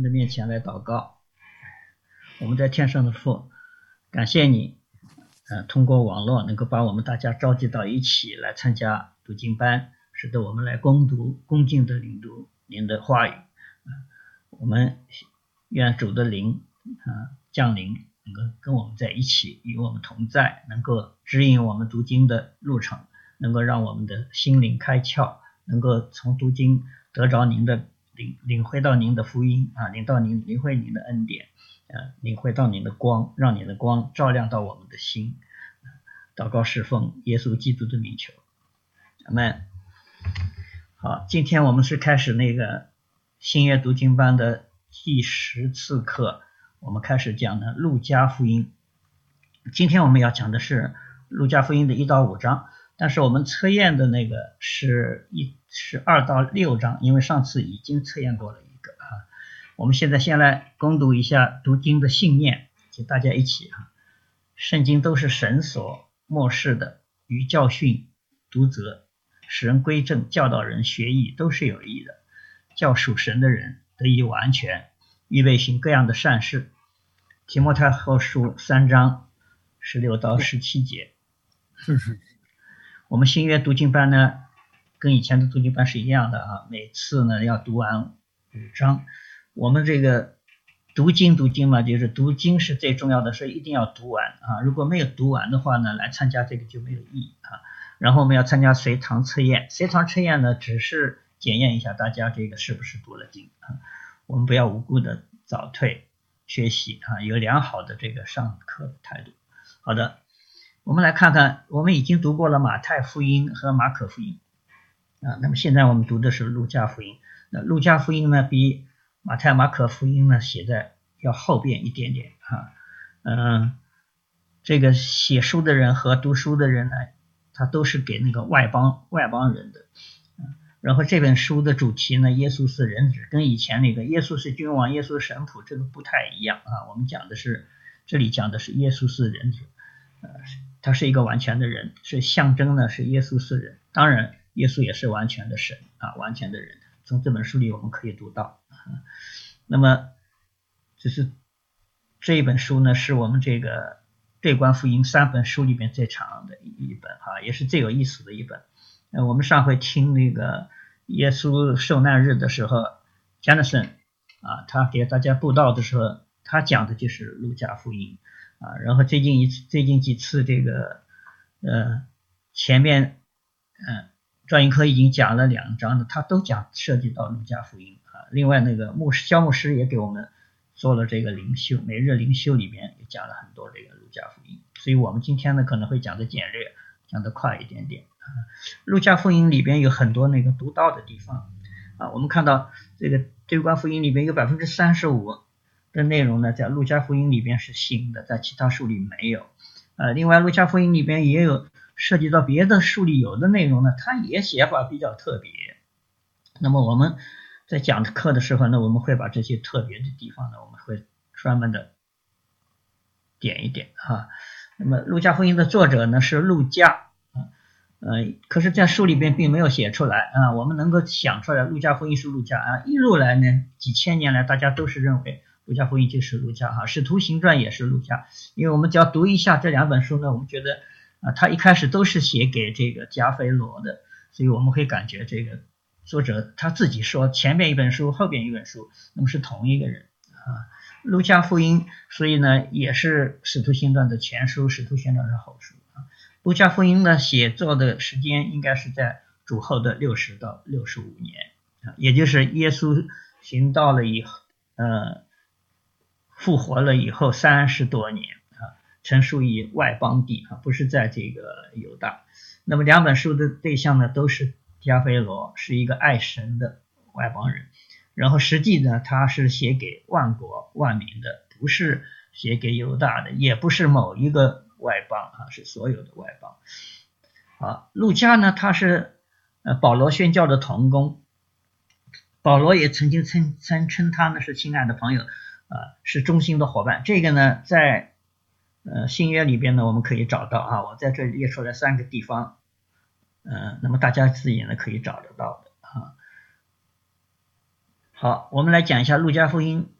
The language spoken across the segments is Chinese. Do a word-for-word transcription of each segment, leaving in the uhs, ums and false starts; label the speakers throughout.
Speaker 1: 的面前来祷告。我们在天上的父，感谢你，呃，通过网络能够把我们大家召集到一起来参加读经班，使得我们来攻读恭敬的领读您的话语。呃、我们愿主的灵啊、呃、降临，能够跟我们在一起，与我们同在，能够指引我们读经的路程，能够让我们的心灵开窍，能够从读经得着您的领领会到您的福音啊，领到您领会您的恩典，呃，领会到您的光，让您的光照亮到我们的心。祷告侍奉耶稣基督的名求，阿们。好，今天我们是开始那个新约读经班的第十次课，我们开始讲的路加福音。今天我们要讲的是路加福音的一到五章，但是我们测验的那个是一是二到六章，因为上次已经测验过了一个啊。我们现在先来攻读一下读经的信念，请大家一起哈。圣经都是神所默示的，于教训、督责、使人归正、教导人学义，都是有益的，叫属神的人得以完全，预备行各样的善事。提摩太后书三章十六到十七节。
Speaker 2: 是是。
Speaker 1: 我们新约读经班呢，跟以前的读经班是一样的啊，每次呢要读完五章。我们这个读经读经嘛，就是读经是最重要的，所以一定要读完啊。如果没有读完的话呢，来参加这个就没有意义啊。然后我们要参加随堂测验，随堂测验呢，只是检验一下大家这个是不是读了经啊。我们不要无故的早退学习啊，有良好的这个上课的态度。好的，我们来看看，我们已经读过了马太福音和马可福音啊，那么现在我们读的是路加福音。那路加福音呢，比马太马可福音呢写在要后边一点点啊。嗯，这个写书的人和读书的人呢，他都是给那个外邦外邦人的。然后这本书的主题呢，耶稣是人子，跟以前那个耶稣是君王、耶稣神仆这个不太一样啊。我们讲的是，这里讲的是耶稣是人子，呃，他是一个完全的人，是象征呢是耶稣是人。当然，耶稣也是完全的神啊，完全的人。从这本书里我们可以读到。啊、那么，这是这一本书呢，是我们这个对观福音三本书里面最长的一本啊，也是最有意思的一本。呃，我们上回听那个耶稣受难日的时候 Jonathan 啊，他给大家布道的时候，他讲的就是路加福音啊。然后最近一次最近几次这个呃前面嗯赵云科已经讲了两章的，他都讲涉及到路加福音啊。另外那个牧师肖牧师也给我们做了这个灵修，每日灵修里面也讲了很多这个路加福音，所以我们今天呢可能会讲的简略，讲的快一点点。路加福音里边有很多那个读到的地方啊，我们看到这个对观福音里边有 百分之三十五 的内容呢，在路加福音里边是新的，在其他书里没有。呃，另外路加福音里边也有涉及到别的书里有的内容呢，它也写法比较特别。那么我们在讲课的时候呢，我们会把这些特别的地方呢，我们会专门的点一点啊。那么路加福音的作者呢是路加。呃，可是在书里边并没有写出来啊，我们能够想出来路加福音是路加啊，一路来呢，几千年来大家都是认为路加福音就是路加哈，使徒行传也是路加，因为我们只要读一下这两本书呢，我们觉得啊，他一开始都是写给这个加菲罗的，所以我们会感觉这个作者他自己说前面一本书后边一本书，那么是同一个人啊。路加福音所以呢也是使徒行传的前书，使徒行传是后书。路加福音呢写作的时间应该是在主后的六十到六十五年啊，也就是耶稣行道了以后，呃，复活了以后三十多年啊，陈述于外邦地啊，不是在这个犹大。那么两本书的对象呢都是加菲罗，是一个爱神的外邦人，然后实际呢他是写给万国万民的，不是写给犹大的，也不是某一个外邦啊，是所有的外邦。啊，路加呢，他是呃保罗宣教的同工，保罗也曾经称称称他呢是亲爱的朋友，啊，是忠心的伙伴。这个呢，在呃新约里边呢，我们可以找到啊，我在这里列出来三个地方，呃，那么大家自己呢可以找得到的啊。好，我们来讲一下路加福音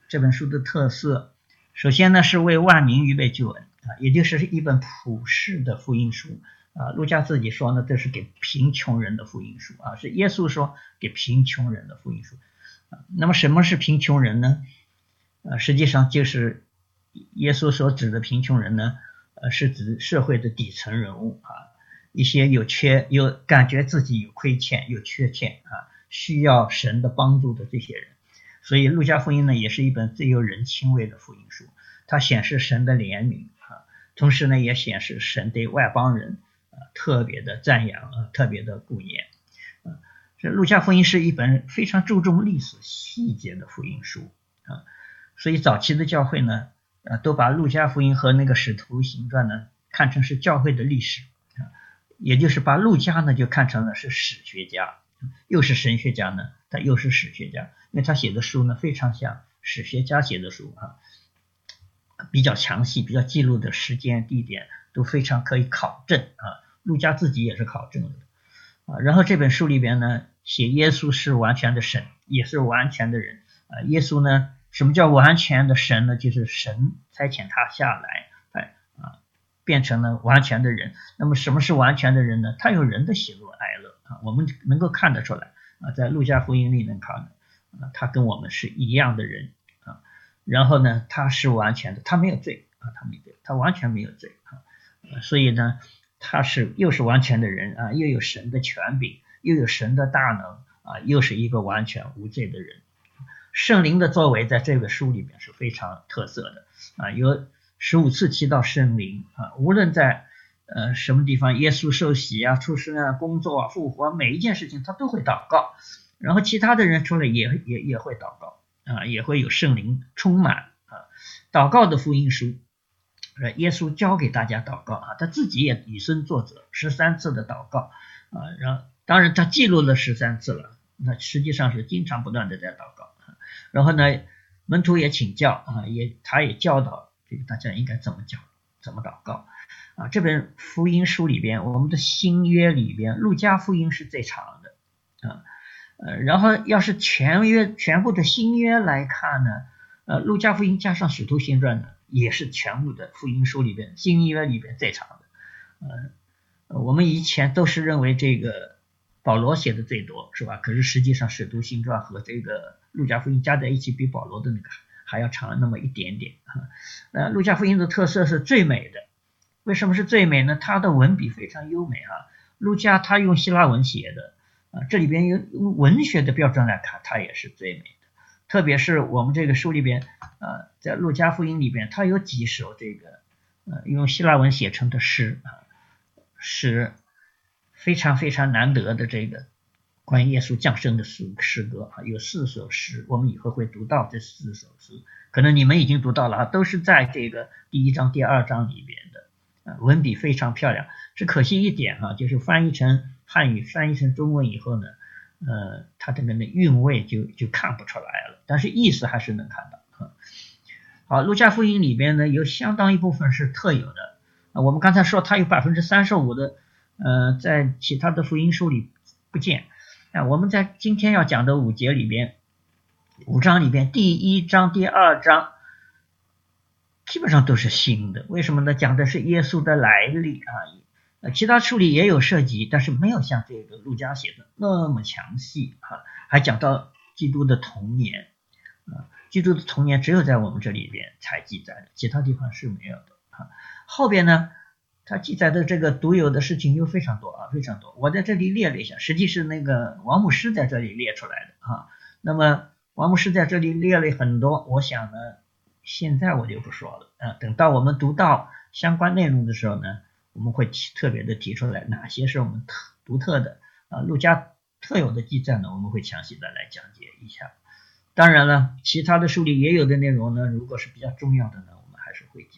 Speaker 1: 这本书的特色，首先呢是为万民预备救恩啊，也就是一本普世的福音书啊。路加自己说呢，这是给贫穷人的福音书啊，是耶稣说给贫穷人的福音书啊。那么什么是贫穷人呢？呃，实际上就是耶稣所指的贫穷人呢，呃，是指社会的底层人物啊，一些有缺有感觉自己有亏欠有缺欠啊，需要神的帮助的这些人。所以路加福音呢也是一本最有人情味的福音书，它显示神的怜悯啊，同时呢也显示神对外邦人啊特别的赞扬啊，特别的顾念啊。这路加福音是一本非常注重历史细节的福音书啊，所以早期的教会呢啊都把路加福音和那个使徒行传呢看成是教会的历史啊，也就是把路加呢就看成了是史学家，又是神学家呢，他又是史学家，因为他写的书呢非常像史学家写的书啊，比较详细，比较记录的时间地点都非常可以考证啊。路加自己也是考证的啊。然后这本书里边呢，写耶稣是完全的神，也是完全的人啊。耶稣呢，什么叫完全的神呢？就是神差遣他下来，哎啊，变成了完全的人。那么什么是完全的人呢？他有人的喜怒哀乐啊，我们能够看得出来啊，在路加福音里能看的啊，他跟我们是一样的人啊。然后呢，他是完全的，他没有罪啊，他没有罪，他完全没有罪啊。所以呢，他是又是完全的人啊，又有神的权柄，又有神的大能啊，又是一个完全无罪的人。圣灵的作为在这个书里面是非常特色的啊，有十五次提到圣灵啊，无论在呃什么地方，耶稣受洗啊、出生啊、工作啊、复活，每一件事情他都会祷告，然后其他的人出来也也也会祷告啊，也会有圣灵充满啊。祷告的福音书，耶稣教给大家祷告啊，他自己也以身作则，十三次的祷告啊，然后当然他记录了十三次了，那实际上是经常不断的在祷告。然后呢，门徒也请教啊，也他也教导这个大家应该怎么讲，怎么祷告啊。这本福音书里边，我们的新约里边，路加福音是最长的啊。呃，然后要是全约全部的新约来看呢，呃，路加福音加上使徒行传呢，也是全部的福音书里边新约里边最长的。呃，我们以前都是认为这个保罗写的最多，是吧？可是实际上使徒行传和这个路加福音加在一起，比保罗的那个还要长那么一点点啊。呃，路加福音的特色是最美的，为什么是最美呢？它的文笔非常优美啊。路加他用希腊文写的啊，这里边用文学的标准来看，它也是最美的。特别是我们这个书里边啊，在路加福音里边，它有几首这个呃用希腊文写成的诗啊，是非常非常难得的这个关于耶稣降生的诗诗歌啊，有四首诗，我们以后会读到这四首诗，可能你们已经读到了啊，都是在这个第一章、第二章里边的啊，文笔非常漂亮。只可惜一点啊，就是翻译成汉语、翻译成中文以后呢，呃，它这个的韵味就就看不出来了，但是意思还是能看到啊。好，路加福音里边呢，有相当一部分是特有的啊，我们刚才说它有百分之三十五的，呃，在其他的福音书里不见。啊，我们在今天要讲的五节里边，五章里边，第一章、第二章基本上都是新的。为什么呢？讲的是耶稣的来历啊，其他书里也有涉及，但是没有像这个路加写的那么详细啊。还讲到基督的童年啊，基督的童年只有在我们这里边才记载的，其他地方是没有的啊。后边呢，他记载的这个独有的事情又非常多啊，非常多。我在这里列了一下，实际是那个王牧师在这里列出来的啊。那么王牧师在这里列了很多，我想呢，现在我就不说了啊。等到我们读到相关内容的时候呢，我们会提特别的提出来哪些是我们特独特的啊，路加特有的记载呢，我们会详细的来讲解一下。当然了，其他的书里也有的内容呢，如果是比较重要的呢，我们还是会讲。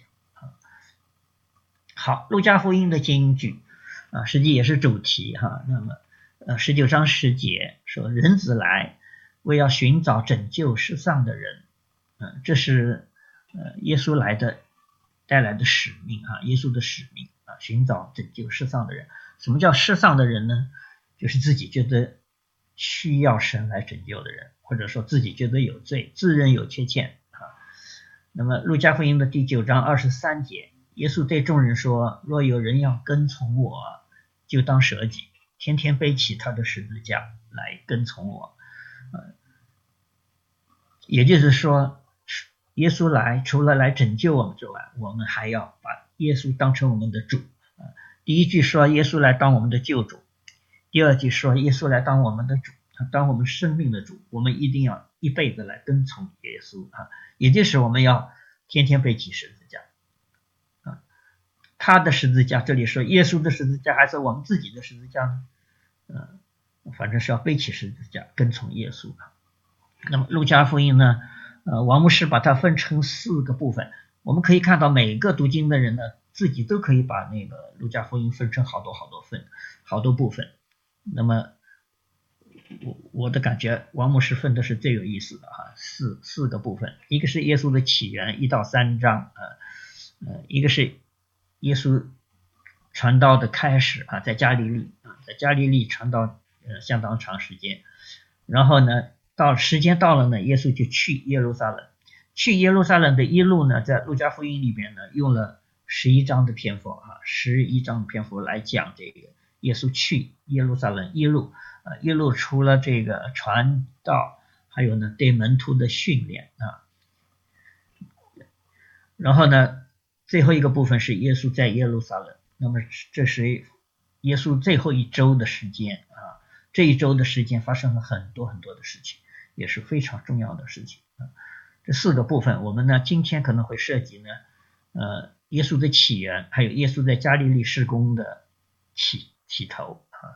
Speaker 1: 好，路加福音的金句啊，实际也是主题哈。那么，呃，十九章十节说，人子来，为要寻找拯救世上的人。嗯、呃，这是呃耶稣来的带来的使命啊，耶稣的使命啊，寻找拯救世上的人。什么叫世上的人呢？就是自己觉得需要神来拯救的人，或者说自己觉得有罪，自认有缺陷啊， 那么路加福音的第九章二十三节，耶稣对众人说，若有人要跟从我，就当舍己，天天背起他的十字架来跟从我。呃、也就是说，耶稣来除了来拯救我们之外，我们还要把耶稣当成我们的主。呃、第一句说耶稣来当我们的救主，第二句说耶稣来当我们的主，当我们生命的主，我们一定要一辈子来跟从耶稣啊，也就是我们要天天背起十字架啊。他的十字架，这里说耶稣的十字架还是我们自己的十字架呢？呃，反正是要背起十字架跟从耶稣啊。那么路加福音呢，呃，王牧师把它分成四个部分，我们可以看到每个读经的人呢，自己都可以把那个路加福音分成好多好多份，好多部分。那么我我的感觉，王牧师分的是最有意思的哈，四四个部分，一个是耶稣的起源一到三章，呃呃，一个是耶稣传道的开始啊，在加利利啊，在加利利传道呃相当长时间，然后呢，到时间到了呢，耶稣就去耶路撒冷，去耶路撒冷的一路呢，在路加福音里边呢，用了十一章的篇幅啊，十一章的篇幅来讲这个耶稣去耶路撒冷一路。呃，一路除了这个传道，还有呢对门徒的训练啊。然后呢，最后一个部分是耶稣在耶路撒冷，那么这是耶稣最后一周的时间啊。这一周的时间发生了很多很多的事情，也是非常重要的事情啊。这四个部分，我们呢今天可能会涉及呢，呃，耶稣的起源，还有耶稣在加利利事工的起起头啊。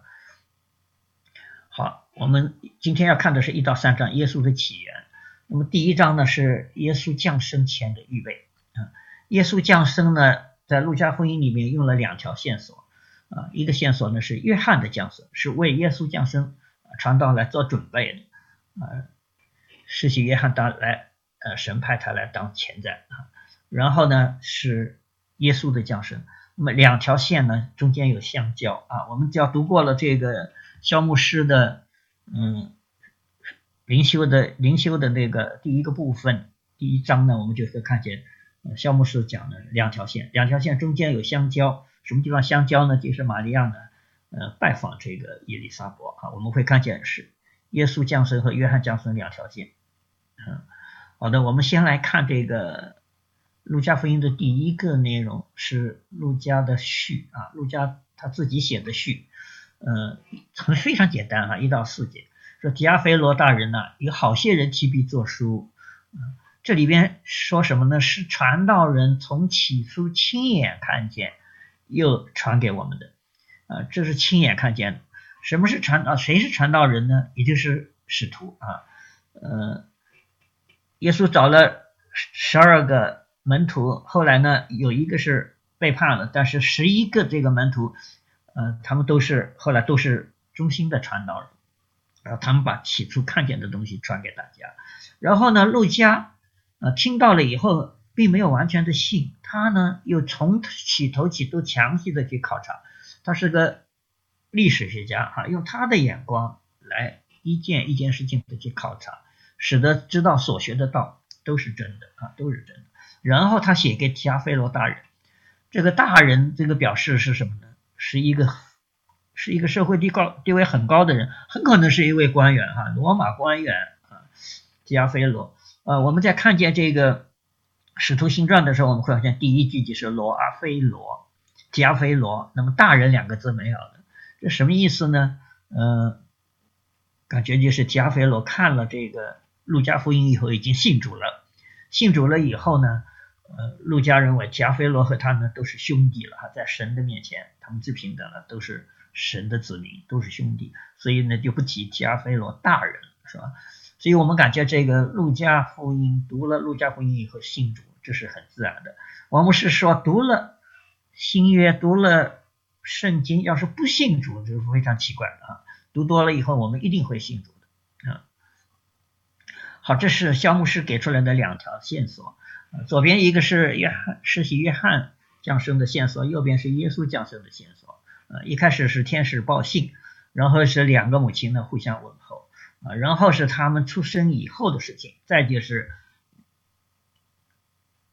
Speaker 1: 好，我们今天要看的是一到三章耶稣的起源。那么第一章呢是耶稣降生前的预备啊。耶稣降生呢，在路加福音里面用了两条线索啊，一个线索呢是约翰的降生，是为耶稣降生传道来做准备的啊，施洗约翰当来呃神派他来当前在啊。然后呢是耶稣的降生，那么两条线呢中间有相交啊。我们只要读过了这个萧牧师的嗯灵修的灵修的那个第一个部分第一章呢，我们就会看见呃萧牧师讲的两条线，两条线中间有相交，什么地方相交呢？就是玛利亚呢呃拜访这个以利撒伯啊，我们会看见是耶稣降生和约翰降生两条线。嗯，好的，我们先来看这个路加福音的第一个内容是路加的序啊，路加他自己写的序。呃，非常简单哈，一到四节说提阿非罗大人呢、啊，有好些人提笔作书、呃，这里边说什么呢？是传道人从起初亲眼看见，又传给我们的，啊、呃，这是亲眼看见的。什么是传道？谁是传道人呢？也就是使徒啊，呃，耶稣找了十二个门徒，后来呢，有一个是背叛了，但是十一个这个门徒。呃，他们都是后来都是忠心的传道人，然后他们把起初看见的东西传给大家。然后呢，路加呃听到了以后，并没有完全的信，他呢又从起头起都详细的去考察，他是个历史学家啊，用他的眼光来一件一件事情的去考察，使得知道所学的道都是真的啊，都是真的。然后他写给提阿非罗大人，这个大人这个表示是什么呢？是一个是一个社会地高地位很高的人，很可能是一位官员哈，罗马官员啊，提阿非罗。呃，我们在看见这个使徒行传的时候，我们会发现第一句就是罗阿非罗，提阿非罗，那么大人两个字没有的，这什么意思呢？呃，感觉就是提阿非罗看了这个路加福音以后已经信主了，信主了以后呢，呃，路加认为提阿非罗和他呢都是兄弟了，在神的面前他们最平等了，都是神的子民，都是兄弟，所以呢就不提提阿非罗大人，是吧？所以我们感觉这个路加福音读了路加福音以后信主，这是很自然的。王牧师说读了新约读了圣经，要是不信主这是非常奇怪的啊！读多了以后我们一定会信主的啊。好，这是萧牧师给出来的两条线索。左边一个是约翰施洗约翰降生的线索，右边是耶稣降生的线索。呃，一开始是天使报信，然后是两个母亲呢互相问候，啊，然后是他们出生以后的事情，再就是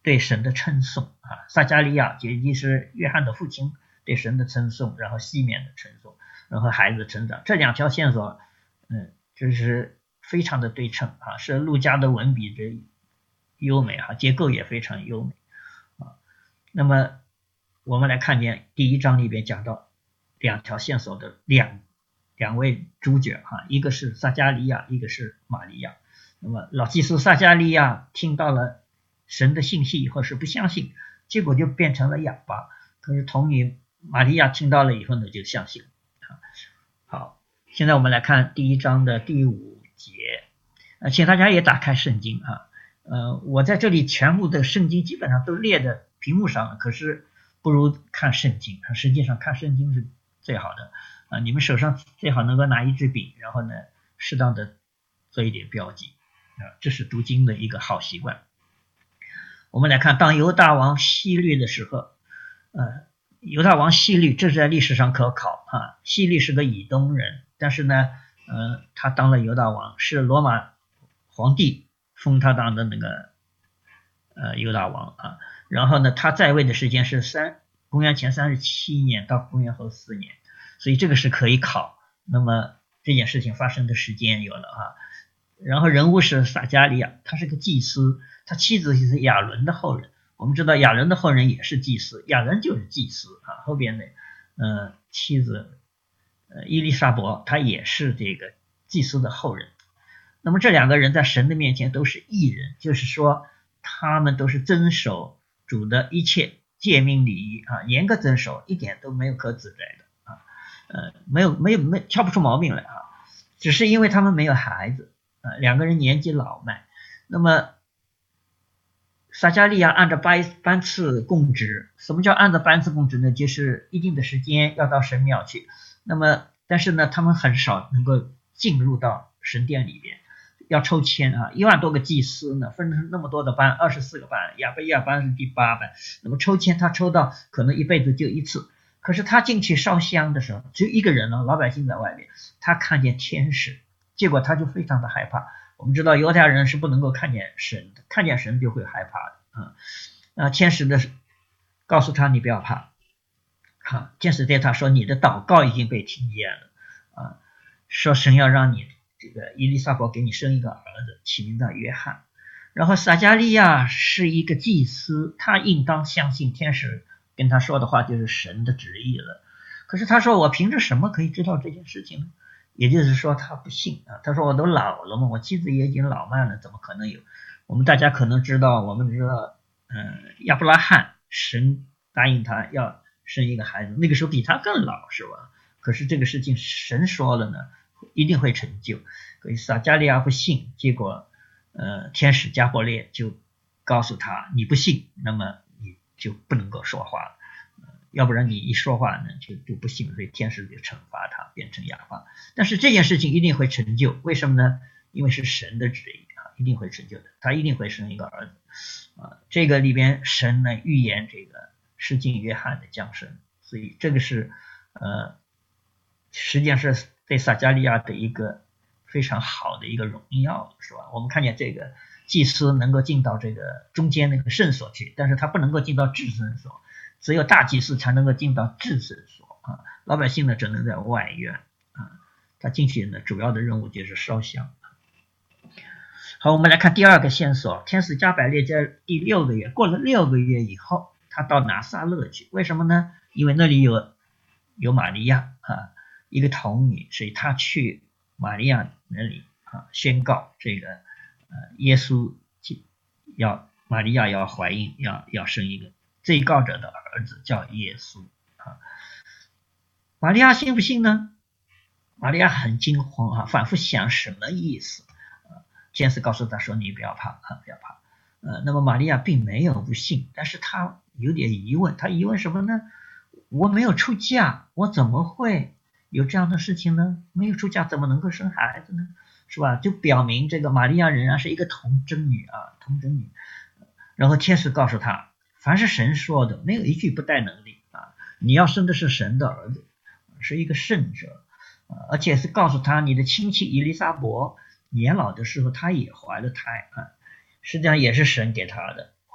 Speaker 1: 对神的称颂啊，撒迦利亚也就是约翰的父亲对神的称颂，然后西缅的称颂，然后孩子成长，这两条线索，嗯，就是非常的对称啊，是路加的文笔的优美哈、啊，结构也非常优美啊。那么我们来看见第一章里边讲到两条线索的两两位主角哈、啊，一个是撒迦利亚，一个是玛利亚。那么老祭司撒迦利亚听到了神的信息以后是不相信，结果就变成了哑巴。可是童女玛利亚听到了以后呢，就相信了。好，现在我们来看第一章的第五节，呃，请大家也打开圣经啊。呃，我在这里全部的圣经基本上都列在屏幕上了，可是不如看圣经，实际上看圣经是最好的啊。你们手上最好能够拿一支笔，然后呢，适当的做一点标记啊，这是读经的一个好习惯。我们来看，当犹大王希律的时候，呃，犹大王希律这是在历史上可考啊。希律是个以东人，但是呢，呃，他当了犹大王，是罗马皇帝封他当的那个呃犹大王啊。然后呢，他在位的时间是三公元前三十七年到公元后四年，所以这个是可以考。那么这件事情发生的时间有了啊。然后人物是撒迦利亚，他是个祭司，他妻子是亚伦的后人。我们知道亚伦的后人也是祭司，亚伦就是祭司啊。后边的呃妻子呃伊丽莎伯，她也是这个祭司的后人。那么这两个人在神的面前都是义人，就是说他们都是遵守主的一切诫命礼仪啊，严格遵守，一点都没有可指责的啊，呃没有没有没挑不出毛病来啊，只是因为他们没有孩子。呃，两个人年纪老迈，那么撒迦利亚按照班班次供职。什么叫按照班次供职呢？就是一定的时间要到神庙去，那么但是呢，他们很少能够进入到神殿里边，要抽签啊，一万多个祭司呢，分成那么多的班，二十四个班，亚贝亚班是第八班，那么抽签他抽到可能一辈子就一次。可是他进去烧香的时候，只有一个人了，老百姓在外面，他看见天使。结果他就非常的害怕。我们知道犹太人是不能够看见神的，看见神就会害怕的啊。那天使的告诉他你不要怕，啊，天使对他说你的祷告已经被听见了啊，说神要让你这个伊丽莎白给你生一个儿子，起名叫约翰。然后撒迦利亚是一个祭司，他应当相信天使跟他说的话就是神的旨意了。可是他说我凭着什么可以知道这件事情呢？也就是说他不信啊，他说我都老了嘛，我妻子也已经老迈了，怎么可能有？我们大家可能知道，我们知道，嗯，亚伯拉罕神答应他要生一个孩子，那个时候比他更老是吧？可是这个事情神说了呢，一定会成就。可是撒迦利亚不信，结果呃天使加伯列就告诉他，你不信，那么你就不能够说话了。要不然你一说话呢就就不信，所以天使就惩罚他变成哑巴。但是这件事情一定会成就，为什么呢？因为是神的旨意啊，一定会成就的，他一定会生一个儿子啊。这个里边神呢预言这个施浸约翰的降生，所以这个是呃实际上是对撒迦利亚的一个非常好的一个荣耀，是吧？我们看见这个祭司能够进到这个中间那个圣所去，但是他不能够进到至圣所。只有大祭司才能够进到至圣所啊，老百姓呢只能在外院啊。他进去呢，主要的任务就是烧香。好，我们来看第二个线索，天使加百列在第六个月，过了六个月以后，他到拿撒勒去，为什么呢？因为那里有有玛利亚啊，一个童女，所以他去玛利亚那里啊，宣告这个呃耶稣要玛利亚要怀孕，要要生一个最高者的儿子叫耶稣啊。玛利亚信不信呢？玛利亚很惊慌啊，反复想什么意思啊？天使告诉他说你不要怕啊，不要怕。呃，那么玛利亚并没有不信，但是她有点疑问，她疑问什么呢？我没有出嫁，我怎么会有这样的事情呢？没有出嫁怎么能够生孩子呢？是吧？就表明这个玛利亚仍然是一个童贞女啊，童贞女。然后天使告诉他，凡是神说的，没有一句不带能力啊！你要生的是神的儿子，是一个圣者，而且是告诉他，你的亲戚以利沙伯年老的时候，他也怀了胎啊，实际上也是神给他的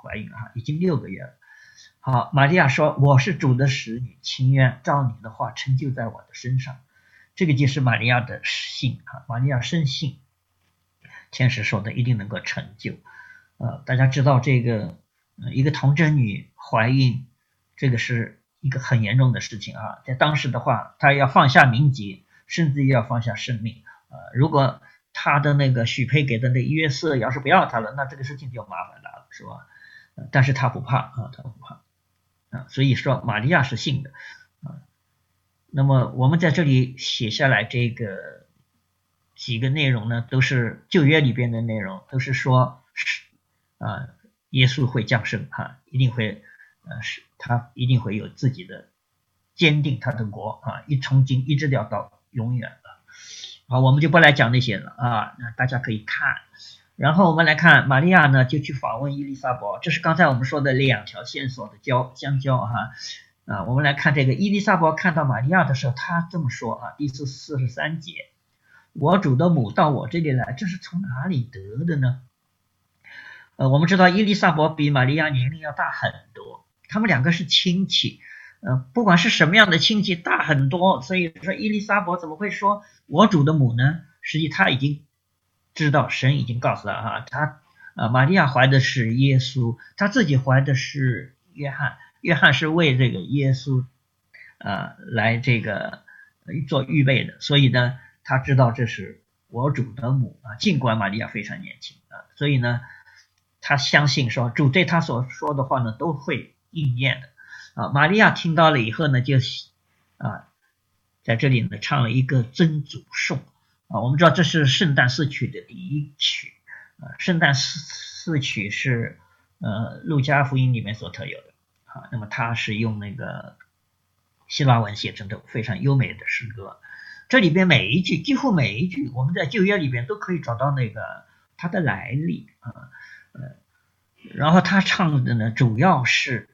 Speaker 1: 怀孕啊，已经六个月了。好，玛利亚说：“我是主的使女，情愿照你的话成就在我的身上。”这个就是玛利亚的信啊，玛利亚深信天使说的一定能够成就。呃，大家知道这个、呃、一个童贞女怀孕，这个是一个很严重的事情啊，在当时的话，她要放下名节，甚至要放下生命。呃，如果她的那个许配给的那约瑟要是不要她了，那这个事情就麻烦大了，是吧？呃、但是她不怕啊，她不怕。啊，所以说玛利亚是信的啊。那么我们在这里写下来这个几个内容呢，都是旧约里边的内容，都是说啊，耶稣会降生啊，一定会呃是他一定会有自己的坚定他的国啊，一从今一直要到永远了。好，我们就不来讲那些了啊，那大家可以看。然后我们来看玛利亚呢，就去访问伊丽莎白，这是刚才我们说的两条线索的交相交哈啊。我们来看这个伊丽莎白看到玛利亚的时候，她这么说啊，第四四十三节，我主的母到我这里来，这是从哪里得的呢？呃，我们知道伊丽莎白比玛利亚年龄要大很多，他们两个是亲戚，呃，不管是什么样的亲戚，大很多，所以说伊丽莎白怎么会说我主的母呢？实际他已经知道，神已经告诉他哈，他啊，玛利亚怀的是耶稣，他自己怀的是约翰，约翰是为这个耶稣啊来这个做预备的，所以呢，他知道这是我主的母啊，尽管玛利亚非常年轻啊，所以呢，他相信说主对他所说的话呢都会应验的啊。玛利亚听到了以后呢，就啊在这里呢唱了一个真主颂。啊，我们知道这是圣诞四曲的第一曲，啊，圣诞四四曲是呃路加福音里面所特有的，啊，那么它是用那个希腊文写成的非常优美的诗歌，这里边每一句几乎每一句我们在旧约里边都可以找到那个它的来历啊，呃，然后他唱的呢主要是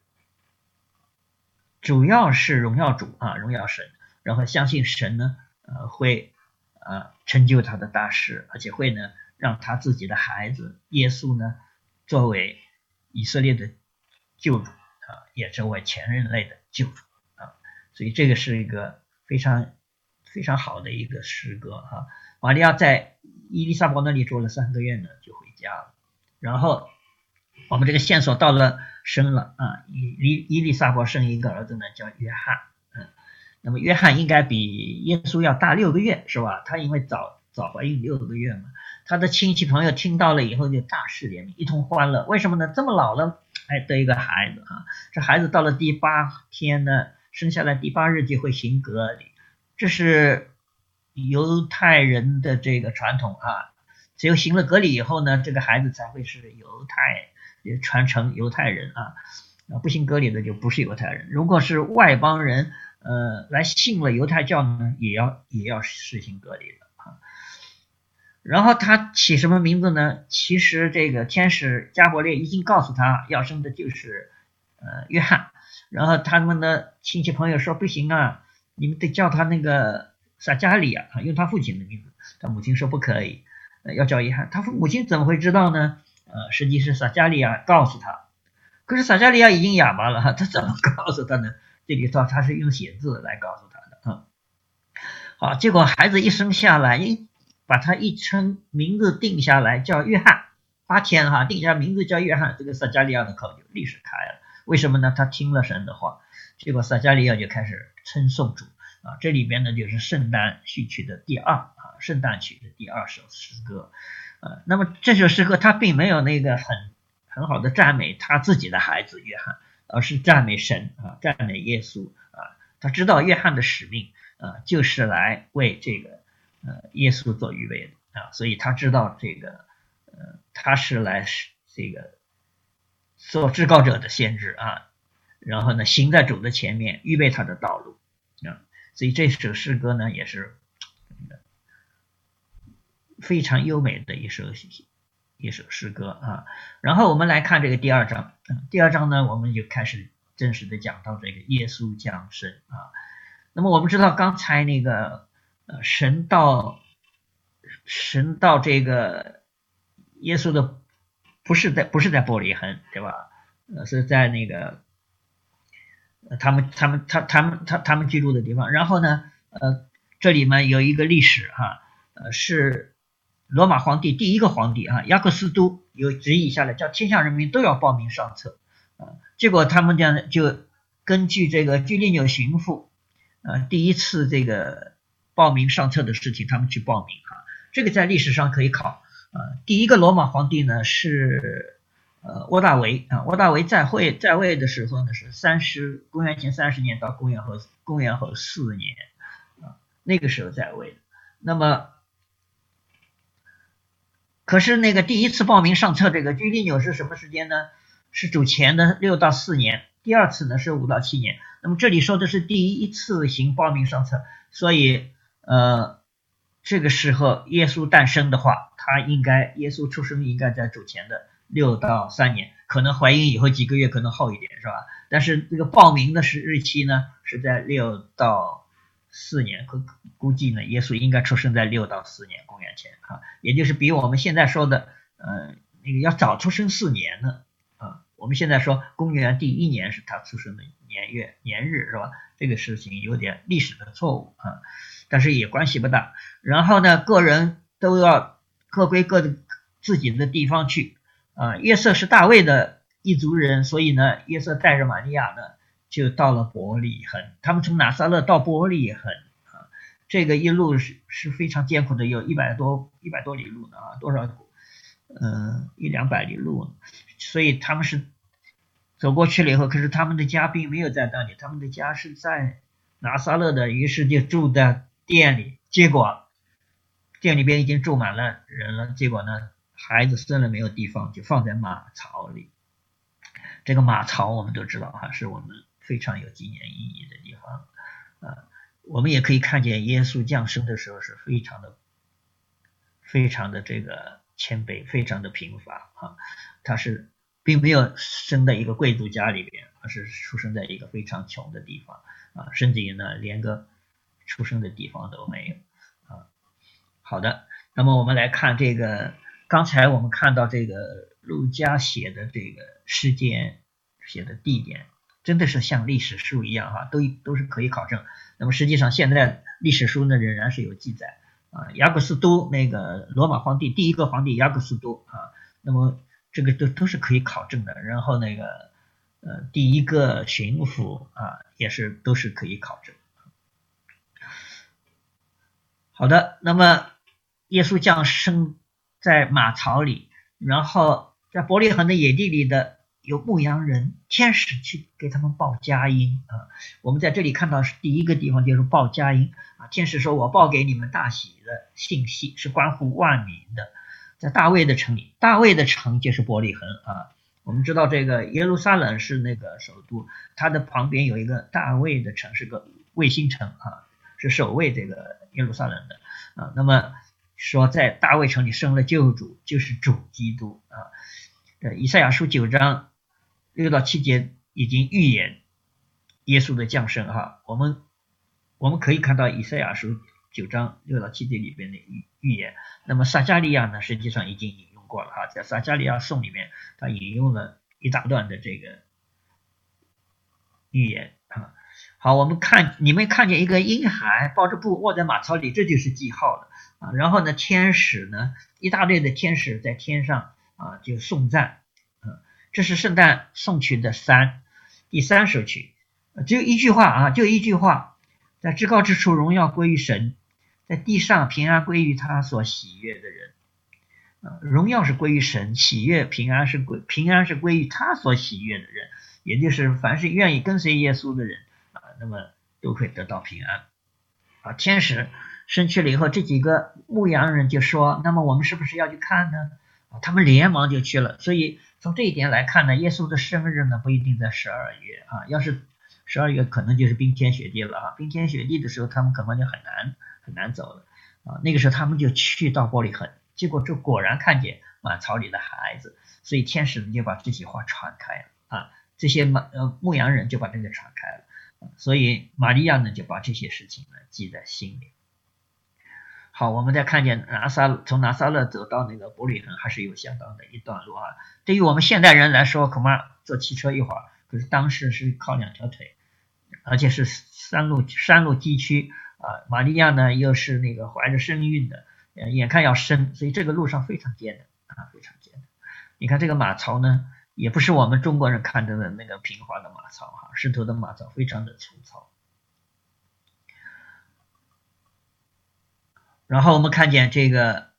Speaker 1: 主要是荣耀主啊，荣耀神，然后相信神呢呃会啊，成就他的大事，而且会呢让他自己的孩子耶稣呢作为以色列的救主啊，也成为全人类的救主啊，所以这个是一个非常非常好的一个诗歌啊。玛利亚在伊丽莎白那里住了三个月呢，就回家了。然后我们这个线索到了生了啊，伊伊丽莎白生一个儿子呢，叫约翰。那么约翰应该比耶稣要大六个月是吧？他因为早早怀孕六个月嘛，他的亲戚朋友听到了以后就大肆怜悯，一同欢乐。为什么呢？这么老了还得一个孩子啊！这孩子到了第八天呢，生下来第八日就会行割礼，这是犹太人的这个传统啊。只有行了割礼以后呢，这个孩子才会是犹太传承犹太人啊，不行割礼的就不是犹太人。如果是外邦人。呃，来信了犹太教呢，也要也要实行割礼的啊。然后他起什么名字呢？其实这个天使加伯列已经告诉他要生的就是呃约翰。然后他们的亲戚朋友说不行啊，你们得叫他那个撒加利亚啊，用他父亲的名字。他母亲说不可以，呃、要叫约翰。他母亲怎么会知道呢？呃，实际是撒加利亚告诉他。可是撒加利亚已经哑巴了，他怎么告诉他呢？这里头他是用写字来告诉他的啊。好，结果孩子一生下来，一把他一称名字定下来叫约翰，八天哈定下名字叫约翰，这个撒加利亚的口就立时开了。为什么呢？他听了神的话，结果撒加利亚就开始称颂主啊。这里边呢就是圣诞序曲的第二啊，圣诞曲的第二首诗歌。呃，那么这首诗歌他并没有那个很很好的赞美他自己的孩子约翰。而是赞美神啊，赞美耶稣啊，他知道约翰的使命啊，就是来为这个呃耶稣做预备的啊，所以他知道这个呃他是来这个做至高者的先知啊，然后呢行在主的前面，预备他的道路啊，所以这首诗歌呢也是非常优美的一首一首诗歌啊。然后我们来看这个第二章，第二章呢我们就开始正式的讲到这个耶稣降生啊。那么我们知道刚才那个呃神到神到这个耶稣的不是在不是在伯利恒对吧？ 呃是在那个呃他们他们他他们他他们居住的地方。然后呢，呃，这里面有一个历史哈，呃是罗马皇帝第一个皇帝啊，雅各斯都有旨意下来，叫天下人民都要报名上册啊。结果他们这样就根据这个居利纽巡抚呃第一次这个报名上册的事情，他们去报名哈，这个在历史上可以考。呃，第一个罗马皇帝呢是呃沃大维啊，沃大维在位在位的时候呢是三十公元前三十年到公元后公元后四年啊，那个时候在位的。那么可是那个第一次报名上册这个居利纽是什么时间呢？是主前的六到四年，第二次呢是五到七年。那么这里说的是第一次行报名上册，所以呃这个时候耶稣诞生的话，他应该耶稣出生应该在主前的六到三年，可能怀孕以后几个月可能后一点是吧？但是这个报名的是日期呢是在六到四年，估计呢耶稣应该出生在六到四年公元前啊，也就是比我们现在说的呃那个要早出生四年呢啊。我们现在说公元第一年是他出生的年月年日是吧？这个事情有点历史的错误啊，但是也关系不大。然后呢，个人都要各归各的自己的地方去啊。约瑟是大卫的一族人，所以呢，约瑟带着玛利亚呢就到了伯利恒。他们从拿撒勒到伯利恒啊，这个一路是是非常艰苦的，有一百多一百多里路呢啊，多少呃一两百里路呢，所以他们是走过去了以后，可是他们的家并没有在那里，他们的家是在拿撒勒的，于是就住在店里，结果店里边已经住满了人了，结果呢孩子生了没有地方，就放在马槽里。这个马槽我们都知道哈，是我们非常有纪念意义的地方啊。我们也可以看见耶稣降生的时候是非常的非常的这个谦卑，非常的贫乏啊，他是并没有生在一个贵族家里边，而是出生在一个非常穷的地方啊，甚至于呢连个出生的地方都没有啊。好的，那么我们来看这个，刚才我们看到这个路加写的这个事件写的地点，真的是像历史书一样哈，都都是可以考证。那么实际上现在历史书呢仍然是有记载啊，雅各斯都那个罗马皇帝第一个皇帝雅各斯都啊，那么这个都都是可以考证的。然后那个呃第一个巡抚啊也是都是可以考证。好的，那么耶稣降生在马槽里，然后在伯利恒的野地里的有牧羊人天使去给他们报佳音啊。我们在这里看到是第一个地方就是报佳音啊，天使说我报给你们大喜的信息，是关乎万民的，在大卫的城里，大卫的城就是伯利恒啊。我们知道这个耶路撒冷是那个首都，它的旁边有一个大卫的城，是个卫星城啊，是守卫这个耶路撒冷的啊。那么说在大卫城里生了救主，就是主基督啊。以赛亚书九章六到七节已经预言耶稣的降生哈。我们我们可以看到以赛亚书九章六到七节里边的预言。那么撒迦利亚呢，实际上已经引用过了哈，在撒迦利亚颂里面，他引用了一大段的这个预言啊。好，我们看你们看见一个婴孩抱着布卧在马槽里，这就是记号了啊。然后呢，天使呢，一大队的天使在天上啊就颂赞啊。这是圣诞颂曲的三第三首曲，只有一句话啊，就一句话，在至高之处荣耀归于神，在地上平安归于他所喜悦的人啊。荣耀是归于神，喜悦平安是归平安是归于他所喜悦的人，也就是凡是愿意跟随耶稣的人啊，那么都会得到平安啊。天使生去了以后，这几个牧羊人就说，那么我们是不是要去看呢？啊，他们连忙就去了。所以从这一点来看呢，耶稣的生日呢不一定在十二月啊，要是十二月可能就是冰天雪地了啊，冰天雪地的时候他们可能就很难很难走了啊。那个时候他们就去到伯利恒，结果就果然看见马槽里的孩子，所以天使就把这句话传开了啊，这些马呃牧羊人就把这个传开了，啊，所以玛利亚呢就把这些事情呢记在心里。好，我们再看见拿撒从拿撒勒走到那个伯利恒还是有相当的一段路啊。对于我们现代人来说，恐怕坐汽车一会儿，可是当时是靠两条腿，而且是山路山路崎岖啊。玛利亚呢又是那个怀着身孕的，眼看要生，所以这个路上非常艰难啊，非常艰难。你看这个马槽呢，也不是我们中国人看着的那个平滑的马槽哈，石头的马槽非常的粗糙。然后我们看见这个，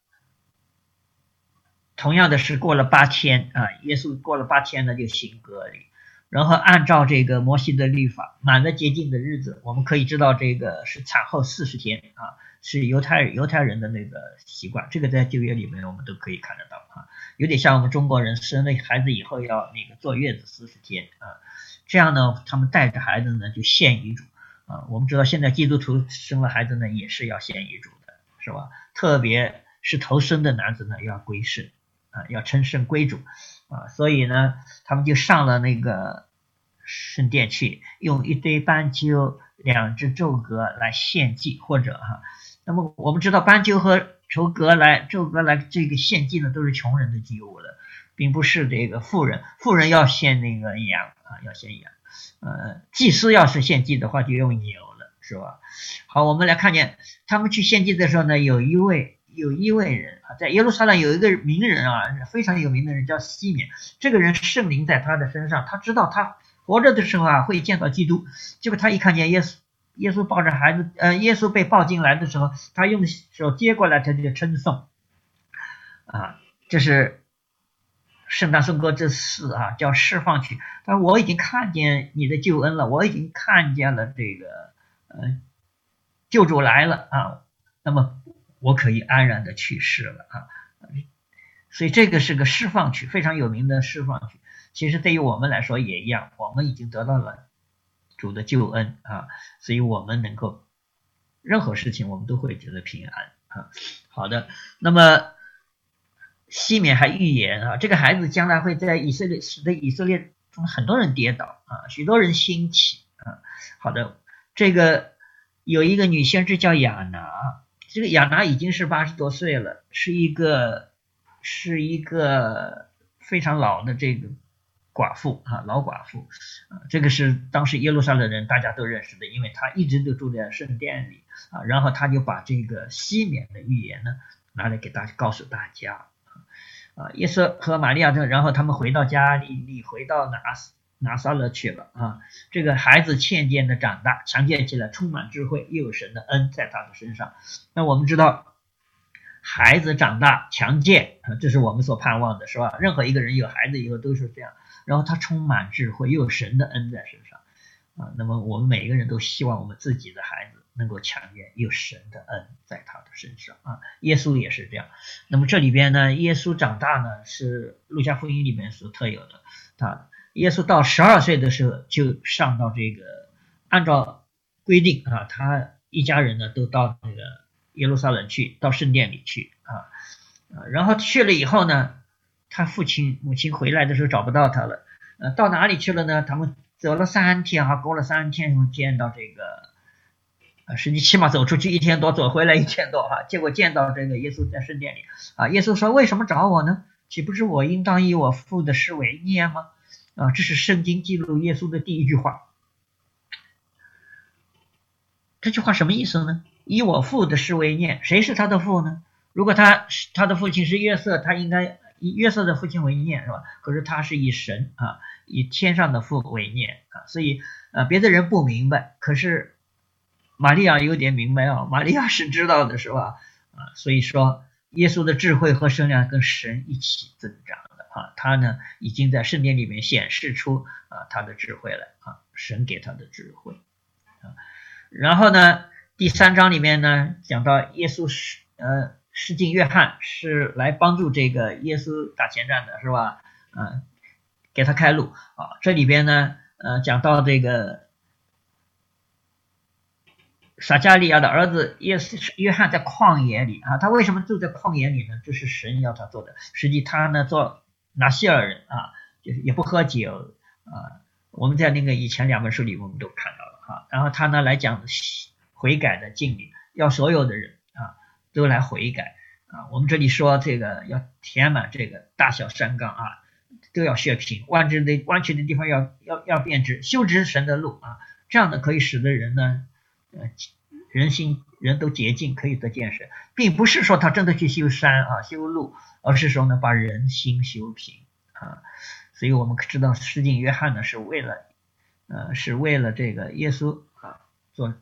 Speaker 1: 同样的是过了八天啊，耶稣过了八天呢就行割礼，然后按照这个摩西的律法，满了洁净的日子，我们可以知道这个是产后四十天啊，是犹太犹太人的那个习惯，这个在旧约里面我们都可以看得到啊，有点像我们中国人生了孩子以后要那个坐月子四十天啊，这样呢，他们带着孩子呢就献遗嘱啊，我们知道现在基督徒生了孩子呢也是要献遗嘱的，是吧？特别是头生的男子呢要归圣啊，要称圣归主啊，所以呢，他们就上了那个圣殿去，用一堆斑鸠、两只皱革来献祭，或者哈，那么我们知道斑鸠和皱革来皱革来这个献祭呢，都是穷人的祭物了，并不是这个富人，富人要献那个羊啊，要献羊，呃，祭司要是献祭的话就用牛了，是吧？好，我们来看见他们去献祭的时候呢，有一位。有一位人啊，在耶路撒冷有一个名人啊，非常有名的人叫西缅，这个人圣灵在他的身上，他知道他活着的时候啊会见到基督，结果他一看见耶稣，耶稣抱着孩子，呃，耶稣被抱进来的时候，他用手接过来，他就称颂啊，这是圣诞颂歌之四啊，叫释放曲。他说我已经看见你的救恩了，我已经看见了这个呃救主来了啊，那么我可以安然的去世了啊，所以这个是个释放曲，非常有名的释放曲。其实对于我们来说也一样，我们已经得到了主的救恩啊，所以我们能够任何事情我们都会觉得平安啊。好的，那么西缅还预言啊，这个孩子将来会在以色列使得以色列中很多人跌倒啊，许多人兴起啊。好的，这个有一个女先知叫亚拿。这个亚拿已经是八十多岁了，是一个是一个非常老的这个寡妇啊，老寡妇啊，这个是当时耶路撒冷人大家都认识的，因为他一直都住在圣殿里啊，然后他就把这个西缅的预言呢拿来给大家告诉大家啊，耶稣和玛利亚这，然后他们回到加利利，回到拿拿撒勒去了啊，这个孩子渐渐的长大，强健起来，充满智慧，又有神的恩在他的身上。那我们知道孩子长大强健，这是我们所盼望的，是吧？任何一个人有孩子以后都是这样，然后他充满智慧，又有神的恩在身上啊。那么我们每个人都希望我们自己的孩子能够强健，有神的恩在他的身上啊。耶稣也是这样。那么这里边呢，耶稣长大呢是路加福音里面所特有的，他耶稣到十二岁的时候就上到这个，按照规定啊，他一家人呢都到那个耶路撒冷去，到圣殿里去啊，然后去了以后呢，他父亲母亲回来的时候找不到他了，呃，到哪里去了呢？他们走了三天哈，过了三天又见到这个，呃，实际起码走出去一天多，走回来一天多哈，结果见到这个耶稣在圣殿里啊，耶稣说为什么找我呢？岂不是我应当以我父的事为念吗？啊，这是圣经记录耶稣的第一句话。这句话什么意思呢？以我父的事为念，谁是他的父呢？如果他他的父亲是约瑟，他应该以约瑟的父亲为念，是吧？可是他是以神啊，以天上的父为念啊，所以呃别的人不明白，可是玛利亚有点明白啊，玛利亚是知道的，是吧？啊，所以说耶稣的智慧和身量跟神一起增长。啊，他呢已经在圣殿里面显示出啊他的智慧了啊，神给他的智慧啊。然后呢，第三章里面呢讲到耶稣是呃施浸约翰是来帮助这个耶稣打前站的，是吧？啊，给他开路啊。这里边呢呃讲到这个撒迦利亚的儿子耶稣约翰在旷野里啊，他为什么住在旷野里呢？这是神要他做的。实际他呢做拿西尔人啊，就是也不喝酒啊，我们在那个以前两本书里我们都看到了哈。然后他呢来讲悔改的敬礼，要所有的人啊都来悔改啊。我们这里说这个要填满这个大小山冈啊， 都要削平，弯直的弯曲的地方要要要变直，修直神的路啊，这样呢可以使得人呢，呃，人心人都洁净，可以得见神，并不是说他真的去修山啊修路，而是说呢把人心修平啊。所以我们知道施浸约翰呢是为了呃是为了这个耶稣啊做。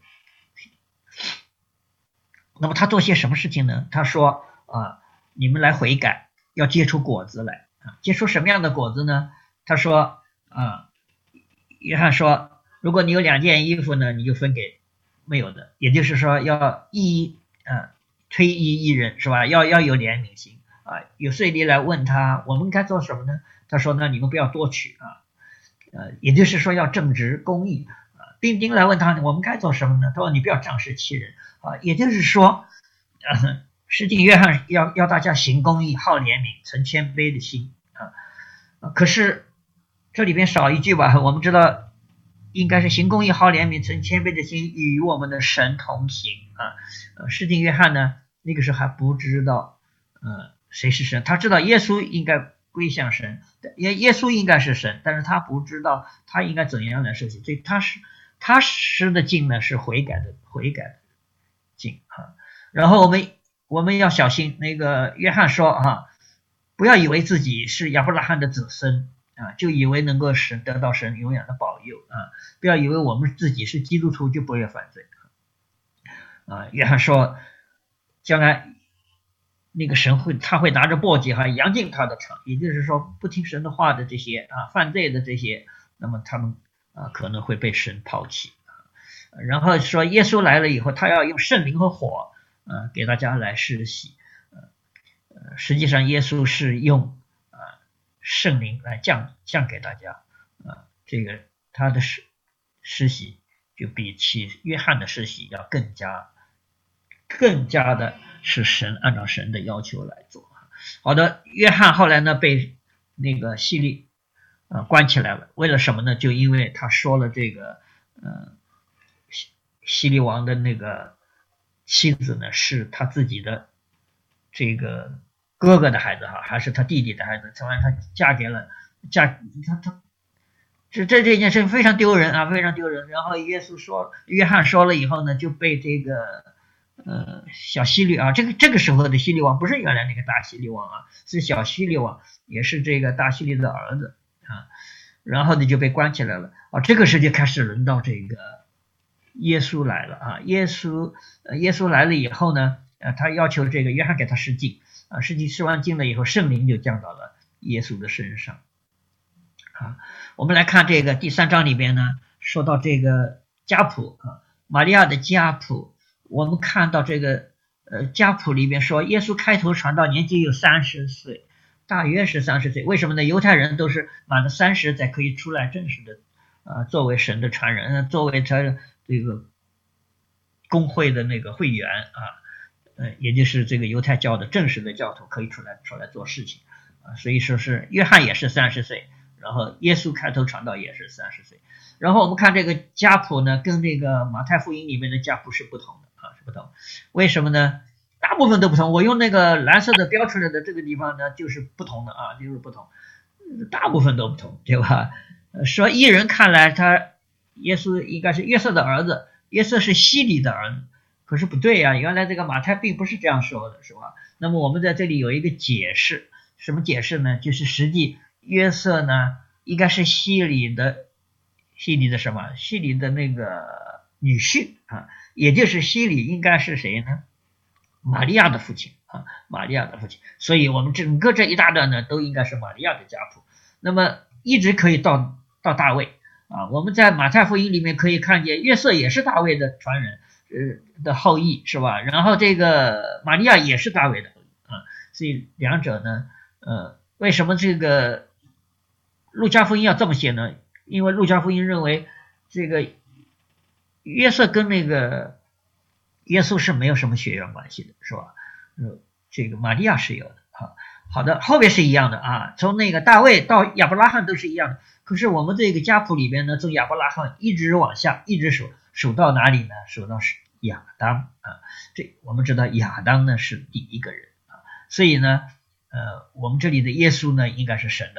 Speaker 1: 那么他做些什么事情呢？他说啊，你们来悔改，要结出果子来啊。结出什么样的果子呢？他说啊，约翰说，如果你有两件衣服呢，你就分给没有的，也就是说要一啊推一一人是吧？要要有怜悯心啊。有税吏来问他，我们该做什么呢？他说呢，你们不要多取啊，呃，也就是说要正直公义啊。兵丁来问他，我们该做什么呢？他说你不要仗势欺人。啊，也就是说，呃，施浸约翰要要大家行公义、好怜悯、存谦卑的心啊。啊可是这里边少一句吧，我们知道应该是行公义、好怜悯、存谦卑的心，与我们的神同行啊。呃，施浸约翰呢，那个时候还不知道，呃，谁是神，他知道耶稣应该归向神，耶耶稣应该是神，但是他不知道他应该怎样来受洗，所以他是他施的浸呢是悔改的悔改的。啊，然后我们我们要小心，那个约翰说啊，不要以为自己是亚伯拉罕的子孙啊，就以为能够使得到神永远的保佑啊，不要以为我们自己是基督徒就不会犯罪啊。约翰说，将来那个神会他会拿着簸箕哈扬进他的场，也就是说不听神的话的这些啊犯罪的这些，那么他们啊可能会被神抛弃。然后说耶稣来了以后，他要用圣灵和火，呃，给大家来施洗，呃，实际上耶稣是用啊、呃、圣灵来降降给大家，啊、呃，这个他的施施洗就比起约翰的施洗要更加更加的是神按照神的要求来做。好的，约翰后来呢被那个希律啊、呃、关起来了，为了什么呢？就因为他说了这个呃。希律王的那个妻子呢，是他自己的这个哥哥的孩子哈，还是他弟弟的孩子？从来他嫁给了嫁他他这这这件事非常丢人啊，非常丢人。然后耶稣说，约翰说了以后呢，就被这个呃小希律啊，这个这个时候的希律王不是原来那个大希律王啊，是小希律王，也是这个大希律的儿子啊。然后呢就被关起来了啊。这个时候就开始轮到这个。耶稣来了啊！耶稣，呃，耶稣来了以后呢，呃，他要求这个约翰给他施浸啊，施浸施完浸了以后，圣灵就降到了耶稣的身上啊。我们来看这个第三章里边呢，说到这个家谱啊，玛利亚的家谱，我们看到这个呃家谱里边说，耶稣开头传道年纪有三十岁，大约是三十岁。为什么呢？犹太人都是满了三十才可以出来正式的啊，作为神的传人，作为他。这个公会的那个会员啊，呃，也就是这个犹太教的正式的教徒可以出来出来做事情啊，所以说是约翰也是三十岁，然后耶稣开头传道也是三十岁，然后我们看这个家谱呢，跟这个马太福音里面的家谱是不同的啊，是不同。为什么呢？大部分都不同。我用那个蓝色的标出来的这个地方呢，就是不同的啊，就是不同，大部分都不同，对吧？说一人看来他。耶稣应该是约瑟的儿子，约瑟是希律的儿子，可是不对呀、啊，原来这个马太并不是这样说的，是吧？那么我们在这里有一个解释，什么解释呢？就是实际约瑟呢应该是希律的希律的什么？希律的那个女婿啊，也就是希律应该是谁呢？玛利亚的父亲啊，玛利亚的父亲。所以我们整个这一大段呢都应该是玛利亚的家谱。那么一直可以到到大卫。啊，我们在马太福音里面可以看见约瑟也是大卫的传人，呃的后裔是吧？然后这个玛利亚也是大卫的后裔啊，所以两者呢，呃，为什么这个路加福音要这么写呢？因为路加福音认为这个约瑟跟那个耶稣是没有什么血缘关系的，是吧？呃，这个玛利亚是有的啊。好的，后边是一样的啊，从那个大卫到亚伯拉罕都是一样的。可是我们这个家谱里边呢，从亚伯拉罕一直往下，一直数数到哪里呢？数到是亚当啊。这我们知道亚当呢是第一个人啊，所以呢，呃，我们这里的耶稣呢应该是神的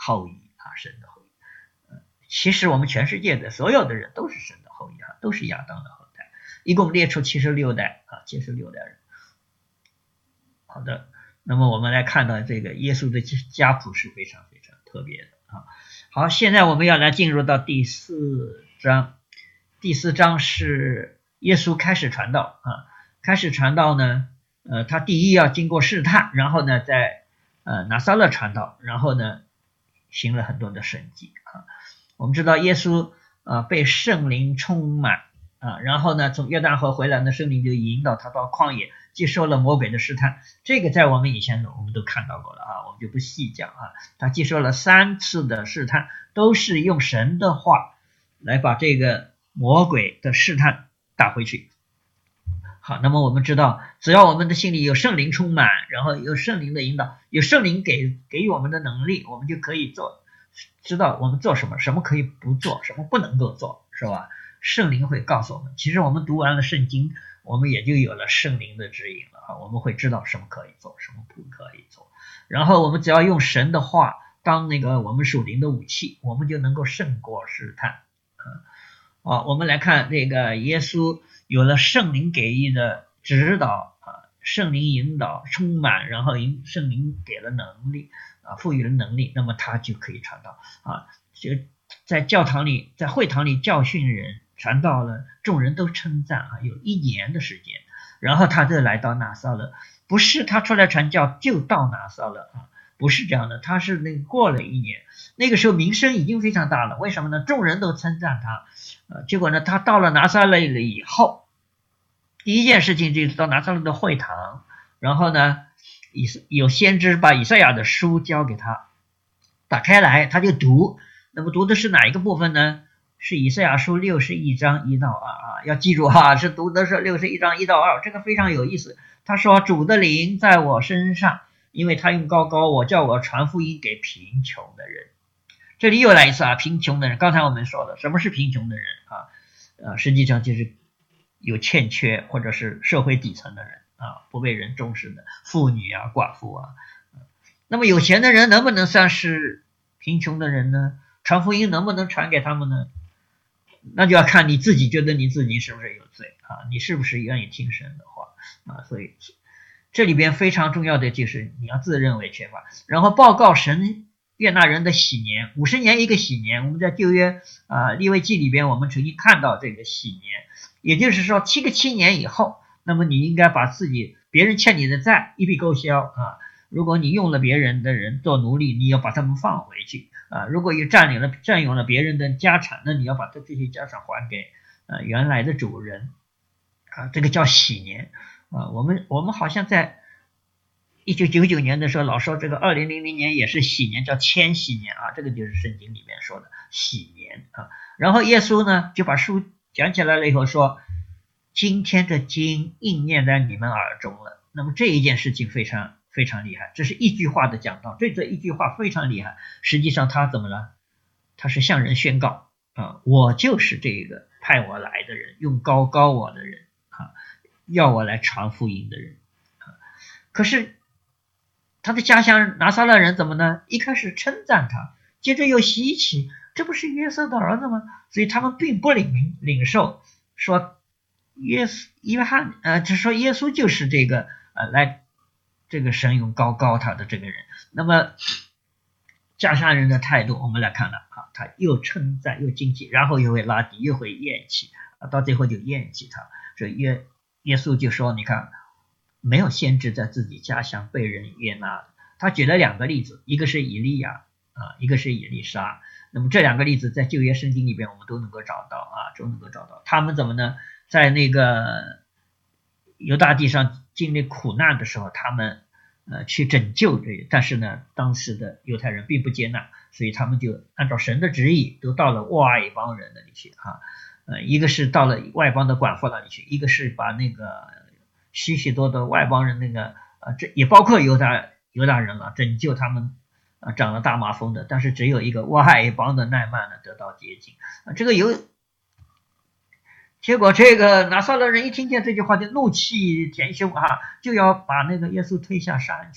Speaker 1: 后裔啊，神的后裔。呃、其实我们全世界的所有的人都是神的后裔啊，都是亚当的后代，一共列出七十六代啊，七十六代人。好的，那么我们来看到这个耶稣的家谱是非常非常特别的啊。好，现在我们要来进入到第四章，第四章是耶稣开始传道啊，开始传道呢，呃，他第一要经过试探，然后呢，在呃拿撒勒传道，然后呢，行了很多的神迹啊。我们知道耶稣啊、呃、被圣灵充满啊，然后呢，从约旦河回来呢，圣灵就引导他到旷野，接受了魔鬼的试探。这个在我们以前我们都看到过了啊，我们就不细讲啊。他接受了三次的试探，都是用神的话来把这个魔鬼的试探打回去。好，那么我们知道，只要我们的心里有圣灵充满，然后有圣灵的引导，有圣灵给给予我们的能力，我们就可以做，知道我们做什么，什么可以不做，什么不能够做，是吧？圣灵会告诉我们，其实我们读完了圣经，我们也就有了圣灵的指引了啊，我们会知道什么可以做，什么不可以做。然后我们只要用神的话当那个我们属灵的武器，我们就能够胜过试探。啊，我们来看这个耶稣有了圣灵给予的指导啊，圣灵引导充满，然后圣灵给了能力啊，赋予了能力，那么他就可以传道啊，就在教堂里，在会堂里教训人，传道了，众人都称赞啊，有一年的时间，然后他就来到拿撒勒，不是他出来传教就到拿撒勒啊，不是这样的，他是那个过了一年，那个时候名声已经非常大了，为什么呢？众人都称赞他。呃，结果呢，他到了拿撒勒了以后，第一件事情就是到拿撒勒的会堂，然后呢，以有先知把以赛亚的书交给他，打开来他就读，那么读的是哪一个部分呢？是以赛亚书六十一章一到二啊，要记住哈，是读的是六十一章一到二，这个非常有意思。他说主的灵在我身上，因为他用高高我叫我传福音给贫穷的人。这里又来一次啊，贫穷的人，刚才我们说的什么是贫穷的人啊？呃，实际上就是有欠缺或者是社会底层的人啊，不被人重视的妇女啊、寡妇啊。那么有钱的人能不能算是贫穷的人呢？传福音能不能传给他们呢？那就要看你自己觉得你自己是不是有罪啊，你是不是愿意听神的话啊？所以这里边非常重要的就是你要自认为缺乏，然后报告神悦纳人的喜年，五十年一个喜年，我们在旧约啊利未记里边我们曾经看到这个喜年，也就是说七个七年以后，那么你应该把自己别人欠你的债一笔勾销啊，如果你用了别人的人做奴隶，你要把他们放回去啊，如果又占领了占用了别人的家产，那你要把这些家产还给呃原来的主人啊，这个叫喜年啊，我们我们好像在一九九九年的时候老说这个二零零零年也是喜年，叫千禧年啊，这个就是圣经里面说的喜年啊。然后耶稣呢就把书讲起来了以后说，今天的经应验在你们耳中了。那么这一件事情非常非常厉害，这是一句话的讲道，这这一句话非常厉害。实际上他怎么了？他是向人宣告啊，我就是这个派我来的人，用高高我的人啊，要我来传福音的人啊。可是他的家乡拿撒勒人怎么呢？一开始称赞他，接着又稀奇，这不是约瑟的儿子吗？所以他们并不领领受说耶稣约翰呃，就说耶稣就是这个呃来这个神用高高他的这个人。那么家乡人的态度我们来看了啊，他又称赞又惊奇，然后又会拉低又会厌弃啊，到最后就厌弃他。所以耶耶稣就说，你看没有先知在自己家乡被人悦纳的。他举了两个例子，一个是以利亚啊，一个是以利沙。那么这两个例子在旧约圣经里边我们都能够找到啊，都能够找到。他们怎么呢？在那个犹大地上经历苦难的时候，他们呃去拯救这个，但是呢，当时的犹太人并不接纳，所以他们就按照神的旨意都到了外邦人那里去啊。呃，一个是到了外邦的管父那里去，一个是把那个许许多多外邦人那个呃，这也包括犹大犹大人了，拯救他们啊、呃、长了大麻风的，但是只有一个外邦的奈曼呢得到洁净啊，这个有。结果这个拿撒勒人一听见这句话就怒气填胸啊，就要把那个耶稣推下山去。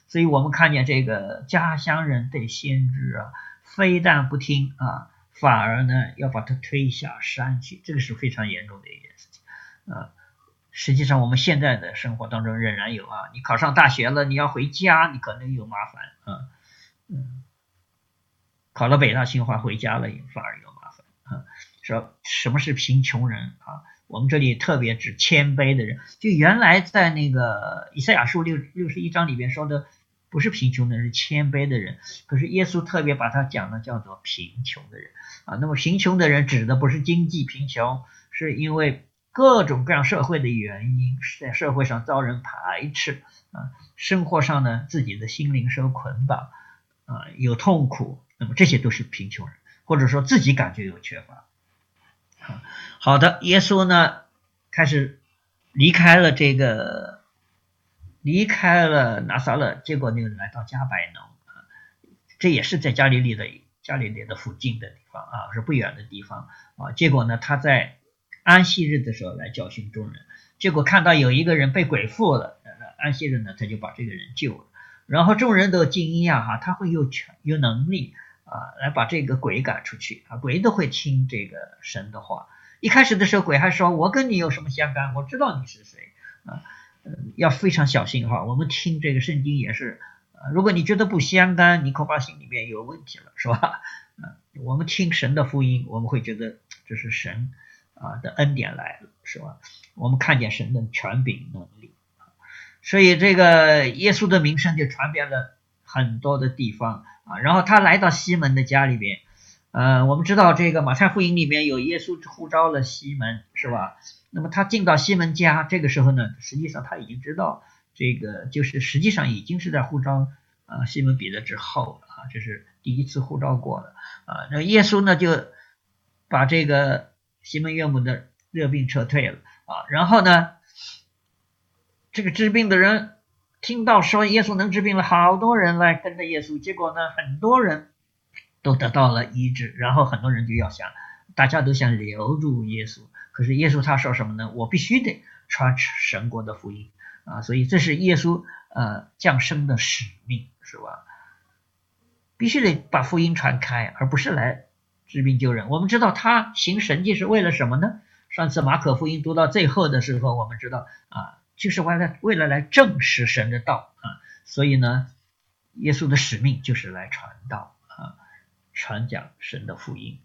Speaker 1: 所以我们看见这个家乡人对先知啊，非但不听啊，反而呢要把他推下山去，这个是非常严重的一件事情啊。实际上我们现在的生活当中仍然有啊，你考上大学了，你要回家，你可能有麻烦啊，嗯，考了北大清华回家了，反而有麻烦啊。说什么是贫穷人啊？我们这里特别指谦卑的人，就原来在那个以赛亚书六六十一章里边说的不是贫穷的人，是谦卑的人，可是耶稣特别把它讲的叫做贫穷的人啊。那么贫穷的人指的不是经济贫穷，是因为各种各样社会的原因，在社会上遭人排斥啊，生活上呢自己的心灵受捆绑啊，有痛苦，那么这些都是贫穷人，或者说自己感觉有缺乏。好的，耶稣呢开始离开了这个离开了拿撒勒，结果就来到加百农啊，这也是在加利利的加利利的附近的地方啊，是不远的地方啊。结果呢，他在安息日的时候来教训众人，结果看到有一个人被鬼附了，安息日呢他就把这个人救了，然后众人都惊讶哈，他会有权有能力啊来把这个鬼赶出去啊，鬼都会听这个神的话。一开始的时候鬼还说我跟你有什么相干，我知道你是谁啊，要非常小心哈。我们听这个圣经也是，如果你觉得不相干，你恐怕心里面有问题了，是吧？我们听神的福音，我们会觉得这是神啊的恩典来了，是吧？我们看见神的权柄能力，所以这个耶稣的名声就传遍了很多的地方啊。然后他来到西门的家里边，呃，我们知道这个马太福音里面有耶稣呼召了西门，是吧？那么他进到西门家，这个时候呢，实际上他已经知道这个就是实际上已经是在呼召啊西门彼得之后啊，这是第一次呼召过了啊。那耶稣呢就把这个西门岳母的热病撤退了啊，然后呢，这个治病的人听到说耶稣能治病了，好多人来跟着耶稣，结果呢，很多人都得到了医治，然后很多人就要想，大家都想留住耶稣，可是耶稣他说什么呢？我必须得传神国的福音啊，所以这是耶稣呃降生的使命，是吧？必须得把福音传开，而不是来治病救人。我们知道他行神迹是为了什么呢？上次马可福音读到最后的时候，我们知道啊，就是为了为了来证实神的道啊，所以呢，耶稣的使命就是来传道啊，传讲神的福音。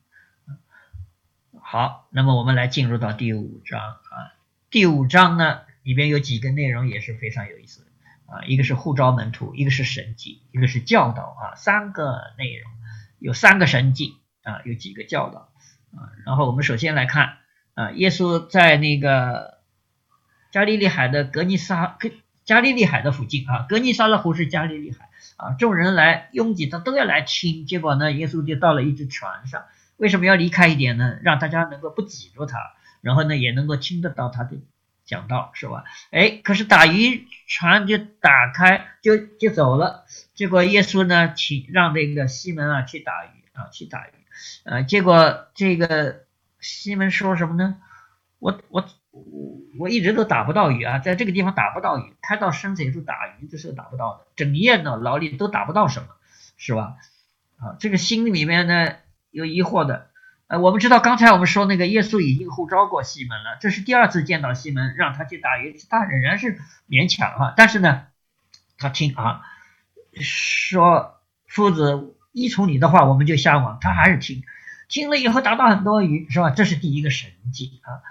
Speaker 1: 好，那么我们来进入到第五章啊，第五章呢里边有几个内容也是非常有意思的啊，一个是呼召门徒，一个是神迹，一个是教导啊，三个内容，有三个神迹啊，有几个教导啊。然后我们首先来看啊，耶稣在那个加利利海的格尼撒加利利海的附近啊，格尼撒勒湖是加利利海啊，众人来拥挤，他都要来听，结果呢，耶稣就到了一只船上。为什么要离开一点呢？让大家能够不挤住他，然后呢也能够听得到他的讲道，是吧？哎，可是打鱼船就打开就就走了，结果耶稣呢请让这个西门啊去打鱼啊去打鱼，呃，结果这个西门说什么呢？我我我一直都打不到鱼啊，在这个地方打不到鱼，开到深水处打鱼这是打不到的，整夜呢劳力都打不到什么，是吧？啊，这个心里面呢有疑惑的，呃，我们知道刚才我们说那个耶稣已经呼召过西门了，这是第二次见到西门，让他去打鱼，他仍然是勉强啊，但是呢，他听啊，说夫子依从你的话，我们就下网，他还是听，听了以后打到很多鱼，是吧？这是第一个神迹啊。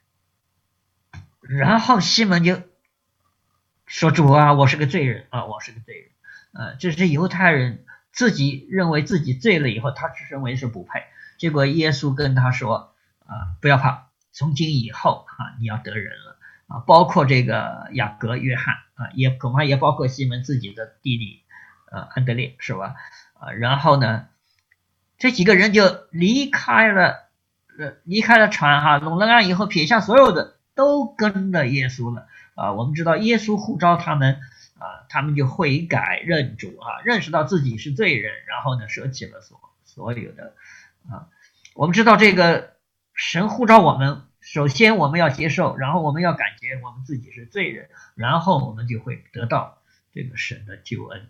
Speaker 1: 然后西门就说主啊，我是个罪人啊，我是个罪人，呃，这是犹太人。自己认为自己醉了以后，他认为是不配，结果耶稣跟他说啊，不要怕，从今以后啊，你要得人了啊，包括这个雅各、约翰啊，也恐怕也包括西门自己的弟弟啊安德烈，是吧？啊，然后呢，这几个人就离开了，呃，离开了船哈，拢了岸以后，撇下所有的，都跟着耶稣了啊。我们知道耶稣呼召他们。啊，他们就悔改认主啊，认识到自己是罪人，然后呢，舍弃了所所有的啊。我们知道这个神呼召我们，首先我们要接受，然后我们要感觉我们自己是罪人，然后我们就会得到这个神的救恩。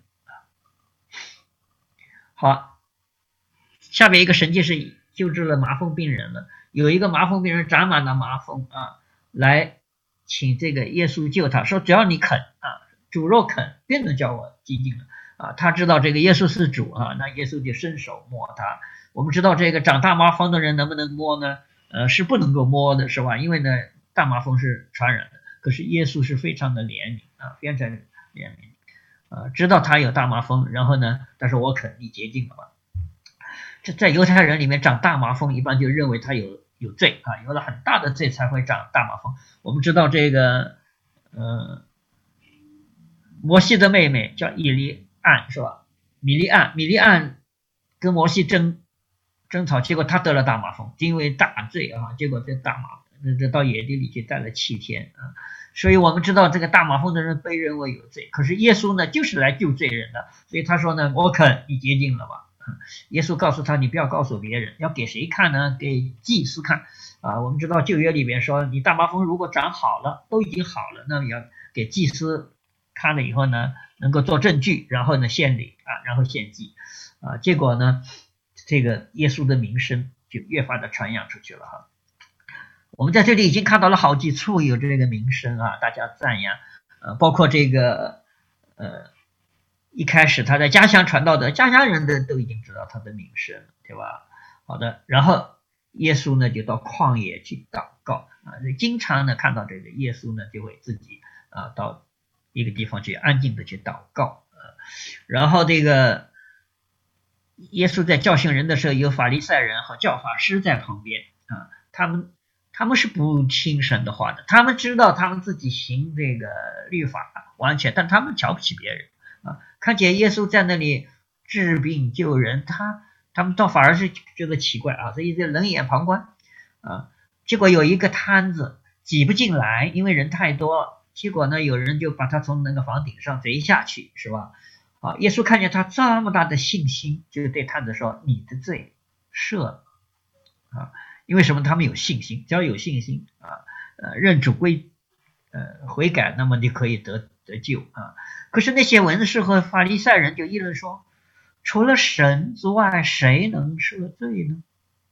Speaker 1: 好，下面一个神迹是救治了麻风病人了，有一个麻风病人长满了麻风啊，来请这个耶稣救他，说只要你肯啊，主若肯，便能叫我洁净了啊。他知道这个耶稣是主啊，那耶稣就伸手摸他。我们知道这个长大麻风的人能不能摸呢？呃，是不能够摸的，是吧？因为呢，大麻风是传染的。可是耶稣是非常的怜悯啊，非常怜悯啊，知道他有大麻风，然后呢，他说我肯，你洁净了吧。这在犹太人里面长大麻风，一般就认为他有有罪啊，有了很大的罪才会长大麻风。我们知道这个，呃，摩西的妹妹叫以利暗是吧？米利暗，米利暗跟摩西争争吵，结果他得了大麻风，因为大罪啊，结果这大麻这到野地里去待了七天啊。所以我们知道这个大麻风的人被认为有罪，可是耶稣呢就是来救罪人的，所以他说呢，我肯，你洁净了吧。耶稣告诉他，你不要告诉别人，要给谁看呢？给祭司看啊。我们知道旧约里面说，你大麻风如果长好了，都已经好了，那么要给祭司看了以后呢，能够做证据，然后呢献礼啊，然后献祭啊。结果呢，这个耶稣的名声就越发的传扬出去了哈。我们在这里已经看到了好几处有这个名声啊，大家赞扬，呃，包括这个呃。一开始他在家乡传道的，家乡人的都已经知道他的名声，对吧？好的，然后耶稣呢就到旷野去祷告啊，经常呢看到这个耶稣呢就会自己啊到一个地方去安静的去祷告啊，然后这个耶稣在教训人的时候，有法利赛人和教法师在旁边啊，他们他们是不听神的话的，他们知道他们自己行这个律法完全，但他们瞧不起别人。啊，看见耶稣在那里治病救人，他他们倒反而是觉得奇怪啊，所以就冷眼旁观啊。结果有一个摊子挤不进来，因为人太多，结果呢有人就把他从那个房顶上贼下去，是吧？啊，耶稣看见他这么大的信心，就对摊子说：“你的罪赦了。”啊，因为什么？他们有信心，只要有信心啊，呃，认主归呃悔改，那么你可以得得救啊。可是那些文士和法利赛人就议论说，除了神之外，谁能赦罪呢？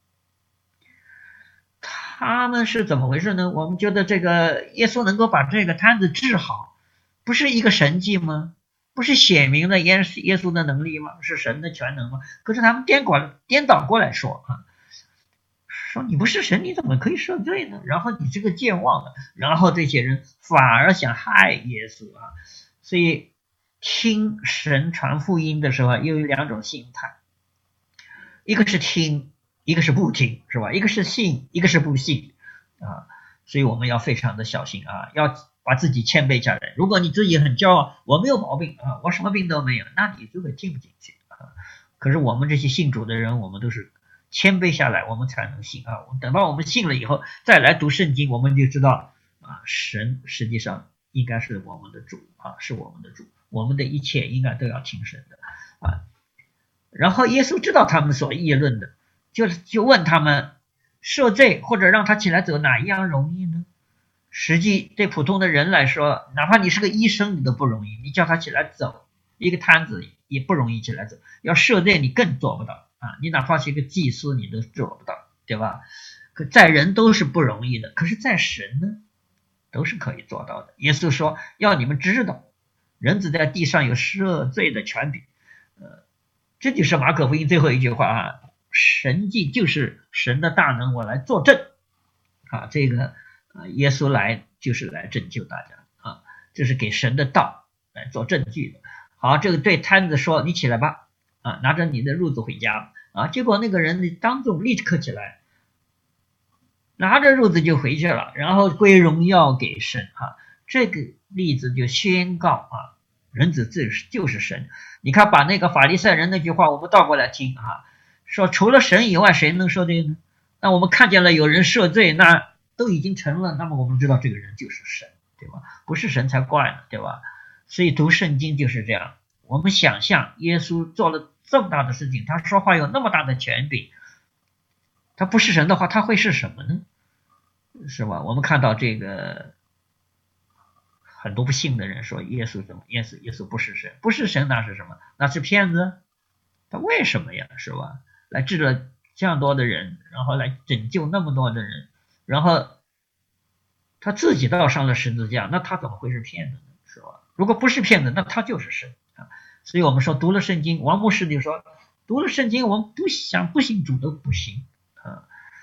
Speaker 1: 他们是怎么回事呢？我们觉得这个耶稣能够把这个摊子治好，不是一个神迹吗？不是显明了耶耶稣的能力吗？是神的全能吗？可是他们颠过颠倒过来说啊，说你不是神，你怎么可以赦罪呢？然后你这个健忘了，然后这些人反而想害耶稣啊。所以听神传福音的时候又有两种心态，一个是听，一个是不听，是吧？一个是信，一个是不信啊。所以我们要非常的小心啊，要把自己谦卑下来。如果你自己很骄傲，我没有毛病啊，我什么病都没有，那你就会听不进去啊。可是我们这些信主的人，我们都是谦卑下来，我们才能信啊。等到我们信了以后，再来读圣经，我们就知道啊，神实际上应该是我们的主啊，是我们的主，我们的一切应该都要听神的啊。然后耶稣知道他们所议论的，就就问他们，赦罪或者让他起来走，哪一样容易呢？实际对普通的人来说，哪怕你是个医生，你都不容易，你叫他起来走，一个摊子也不容易起来走，要赦罪你更做不到啊！你哪怕是一个祭司，你都做不到，对吧？可在人都是不容易的，可是在神呢，都是可以做到的。耶稣说，要你们知道，人子在地上有赦罪的权柄。呃，这就是马可福音最后一句话啊，神迹就是神的大能，我来作证啊，这个啊，耶稣来就是来拯救大家啊，这是给神的道来做证据的。好，这个对摊子说，你起来吧啊，拿着你的褥子回家啊。结果那个人当众立刻起来，拿着褥子就回去了，然后归荣耀给神啊。这个例子就宣告啊，人子就是神。你看，把那个法利赛人那句话我们倒过来听啊，说除了神以外谁能赦罪呢？那我们看见了有人赦罪，那都已经成了，那么我们知道这个人就是神，对吧？不是神才怪呢，对吧？所以读圣经就是这样，我们想象耶稣做了这么大的事情，他说话有那么大的权柄，他不是神的话，他会是什么呢？是吧？我们看到这个很多不信的人说耶稣怎么耶稣耶稣不是神，不是神那是什么？那是骗子。他为什么呀？是吧？来治了这样多的人，然后来拯救那么多的人，然后他自己都要上了十字架，那他怎么会是骗子呢？是吧？如果不是骗子，那他就是神啊。所以我们说读了圣经，王牧师就说读了圣经，我们不想不信主都不行啊。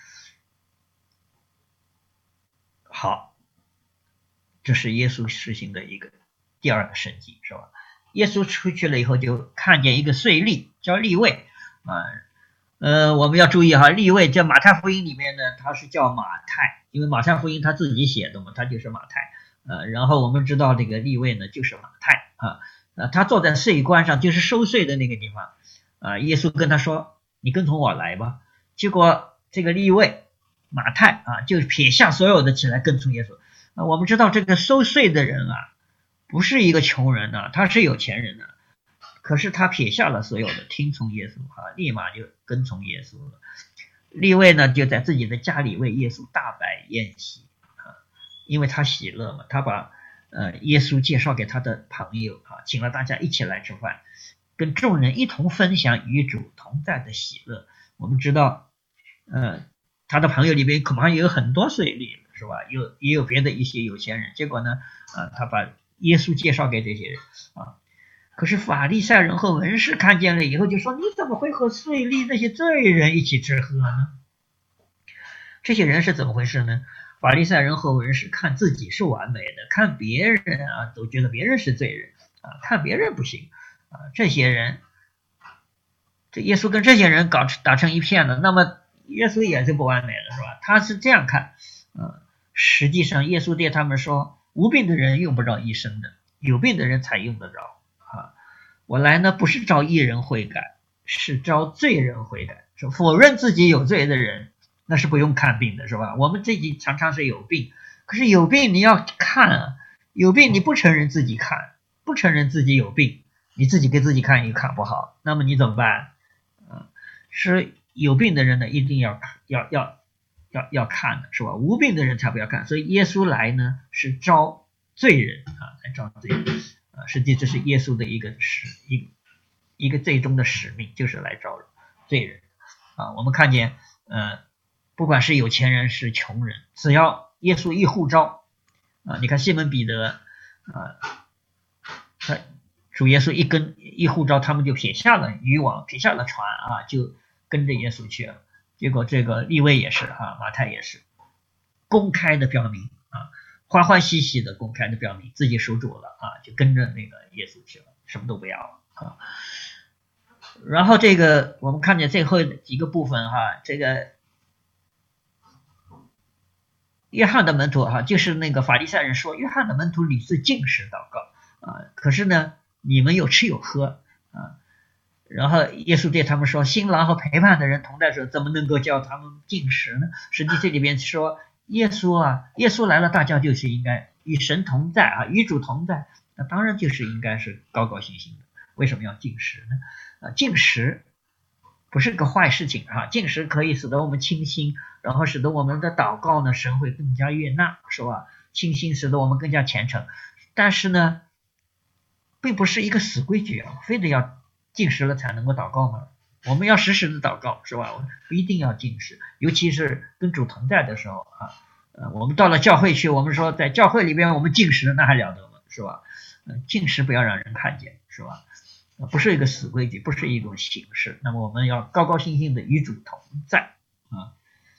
Speaker 1: 好，这是耶稣实行的一个第二个神迹，是吧？耶稣出去了以后，就看见一个税吏叫利未啊。呃，我们要注意哈，利未在马太福音里面呢，他是叫马太，因为马太福音他自己写的嘛，他就是马太。呃，然后我们知道这个利未呢，就是马太啊。呃，他坐在税关上，就是收税的那个地方啊。耶稣跟他说：“你跟从我来吧。”结果这个利未马太啊，就撇下所有的起来跟从耶稣。啊，我们知道这个收税的人啊，不是一个穷人啊，他是有钱人啊。可是他撇下了所有的，听从耶稣啊，立马就跟从耶稣了。利未呢，就在自己的家里为耶稣大摆宴席啊，因为他喜乐嘛，他把呃耶稣介绍给他的朋友啊，请了大家一起来吃饭，跟众人一同分享与主同在的喜乐。我们知道，呃，他的朋友里边恐怕也有很多税吏，是吧？有也有别的一些有钱人。结果呢，啊，他把耶稣介绍给这些人啊。可是法利赛人和文士看见了以后就说：“你怎么会和税吏那些罪人一起吃喝呢？”这些人是怎么回事呢？法利赛人和文士看自己是完美的，看别人啊都觉得别人是罪人啊，看别人不行啊。这些人，这耶稣跟这些人搞打成一片了，那么耶稣也是不完美了，是吧？他是这样看，呃，实际上耶稣对他们说：“无病的人用不着医生的，有病的人才用得着。我来呢，不是招义人悔改，是招罪人悔改。说否认自己有罪的人，那是不用看病的，是吧？我们自己常常是有病，可是有病你要看啊，有病你不承认自己看，不承认自己有病，你自己给自己看也看不好，那么你怎么办？嗯，是有病的人呢，一定要要要要要看的，是吧？无病的人才不要看。所以耶稣来呢，是招罪人啊，来招罪人。啊，实际这是耶稣的一个使一一个最终的使命，就是来招罪人啊。我们看见，呃，不管是有钱人是穷人，只要耶稣一呼召啊，你看西门彼得啊，他主耶稣一跟一呼召，他们就撇下了渔网，撇下了船啊，就跟着耶稣去了。结果这个利未也是啊，马太也是公开的表明啊。欢欢喜喜的公开的表明自己属主了啊，就跟着那个耶稣去了，什么都不要了啊。然后这个我们看见最后几个部分哈，这个约翰的门徒哈，就是那个法利赛人说，约翰的门徒屡次禁食祷告啊，可是呢你们有吃有喝啊。然后耶稣对他们说，新郎和陪伴的人同在时，怎么能够叫他们禁食呢？实际这里边说耶稣啊，耶稣来了，大家就是应该与神同在啊，与主同在，那当然就是应该是高高兴兴的。为什么要禁食呢？啊，禁食不是个坏事情啊，禁食可以使得我们清心，然后使得我们的祷告呢，神会更加悦纳，是吧？清心使得我们更加虔诚。但是呢，并不是一个死规矩啊，非得要禁食了才能够祷告吗？我们要时时的祷告，是吧？不一定要禁食，尤其是跟主同在的时候啊。呃，我们到了教会去，我们说在教会里边我们禁食，那还了得吗？是吧？呃，禁食不要让人看见，是吧？呃，不是一个死规矩，不是一种形式。那么我们要高高兴兴的与主同在啊。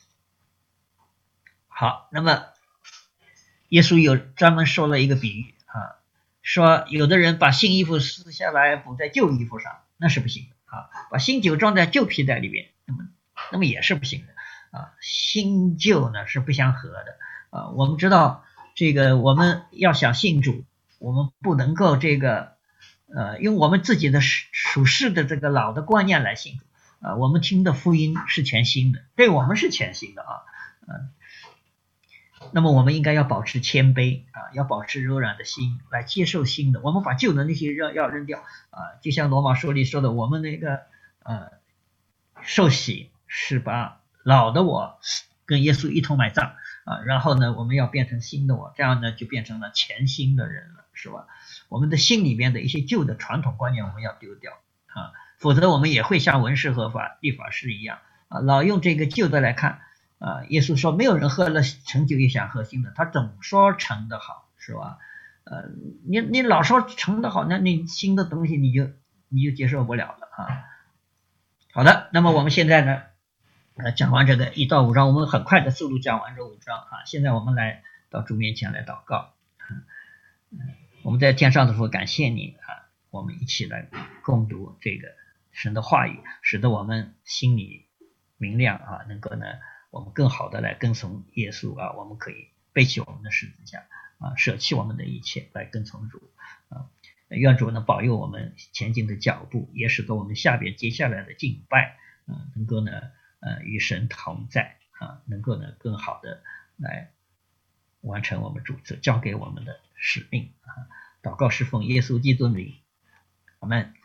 Speaker 1: 好，那么耶稣有专门说了一个比喻啊，说有的人把新衣服撕下来补在旧衣服上，那是不行的。啊，把新酒装在旧皮袋里边，那么那么也是不行的啊。新旧呢是不相合的啊。我们知道这个，我们要想信主，我们不能够这个呃用我们自己的属世的这个老的观念来信主啊。我们听的福音是全新的，对我们是全新的啊。嗯、啊，那么我们应该要保持谦卑啊，要保持柔软的心来接受新的。我们把旧的那些要要扔掉啊，就像罗马书里说的，我们那个呃受洗是把老的我跟耶稣一同埋葬啊，然后呢，我们要变成新的我，这样呢就变成了全新的人了，是吧？我们的心里面的一些旧的传统观念我们要丢掉啊，否则我们也会像文士和法律法师一样啊，老用这个旧的来看啊。耶稣说没有人喝了陈酒也想喝新的，他总说陈的好，是吧？呃，你你老说陈的好，那你新的东西你就你就接受不了了啊。好的，那么我们现在呢，呃，讲完这个一到五章，我们很快的速度讲完这五章啊。现在我们来到主面前来祷告。嗯，我们在天上的父，感谢你啊，我们一起来共读这个神的话语，使得我们心里明亮啊，能够呢，我们更好的来跟从耶稣啊，我们可以背起我们的十字架啊，舍弃我们的一切来跟从主啊。愿主呢保佑我们前进的脚步，也使得我们下边接下来的敬拜，嗯、呃，能够呢，呃，与神同在啊，能够呢更好的来完成我们主所交给我们的使命啊。祷告是奉耶稣基督的名，阿们。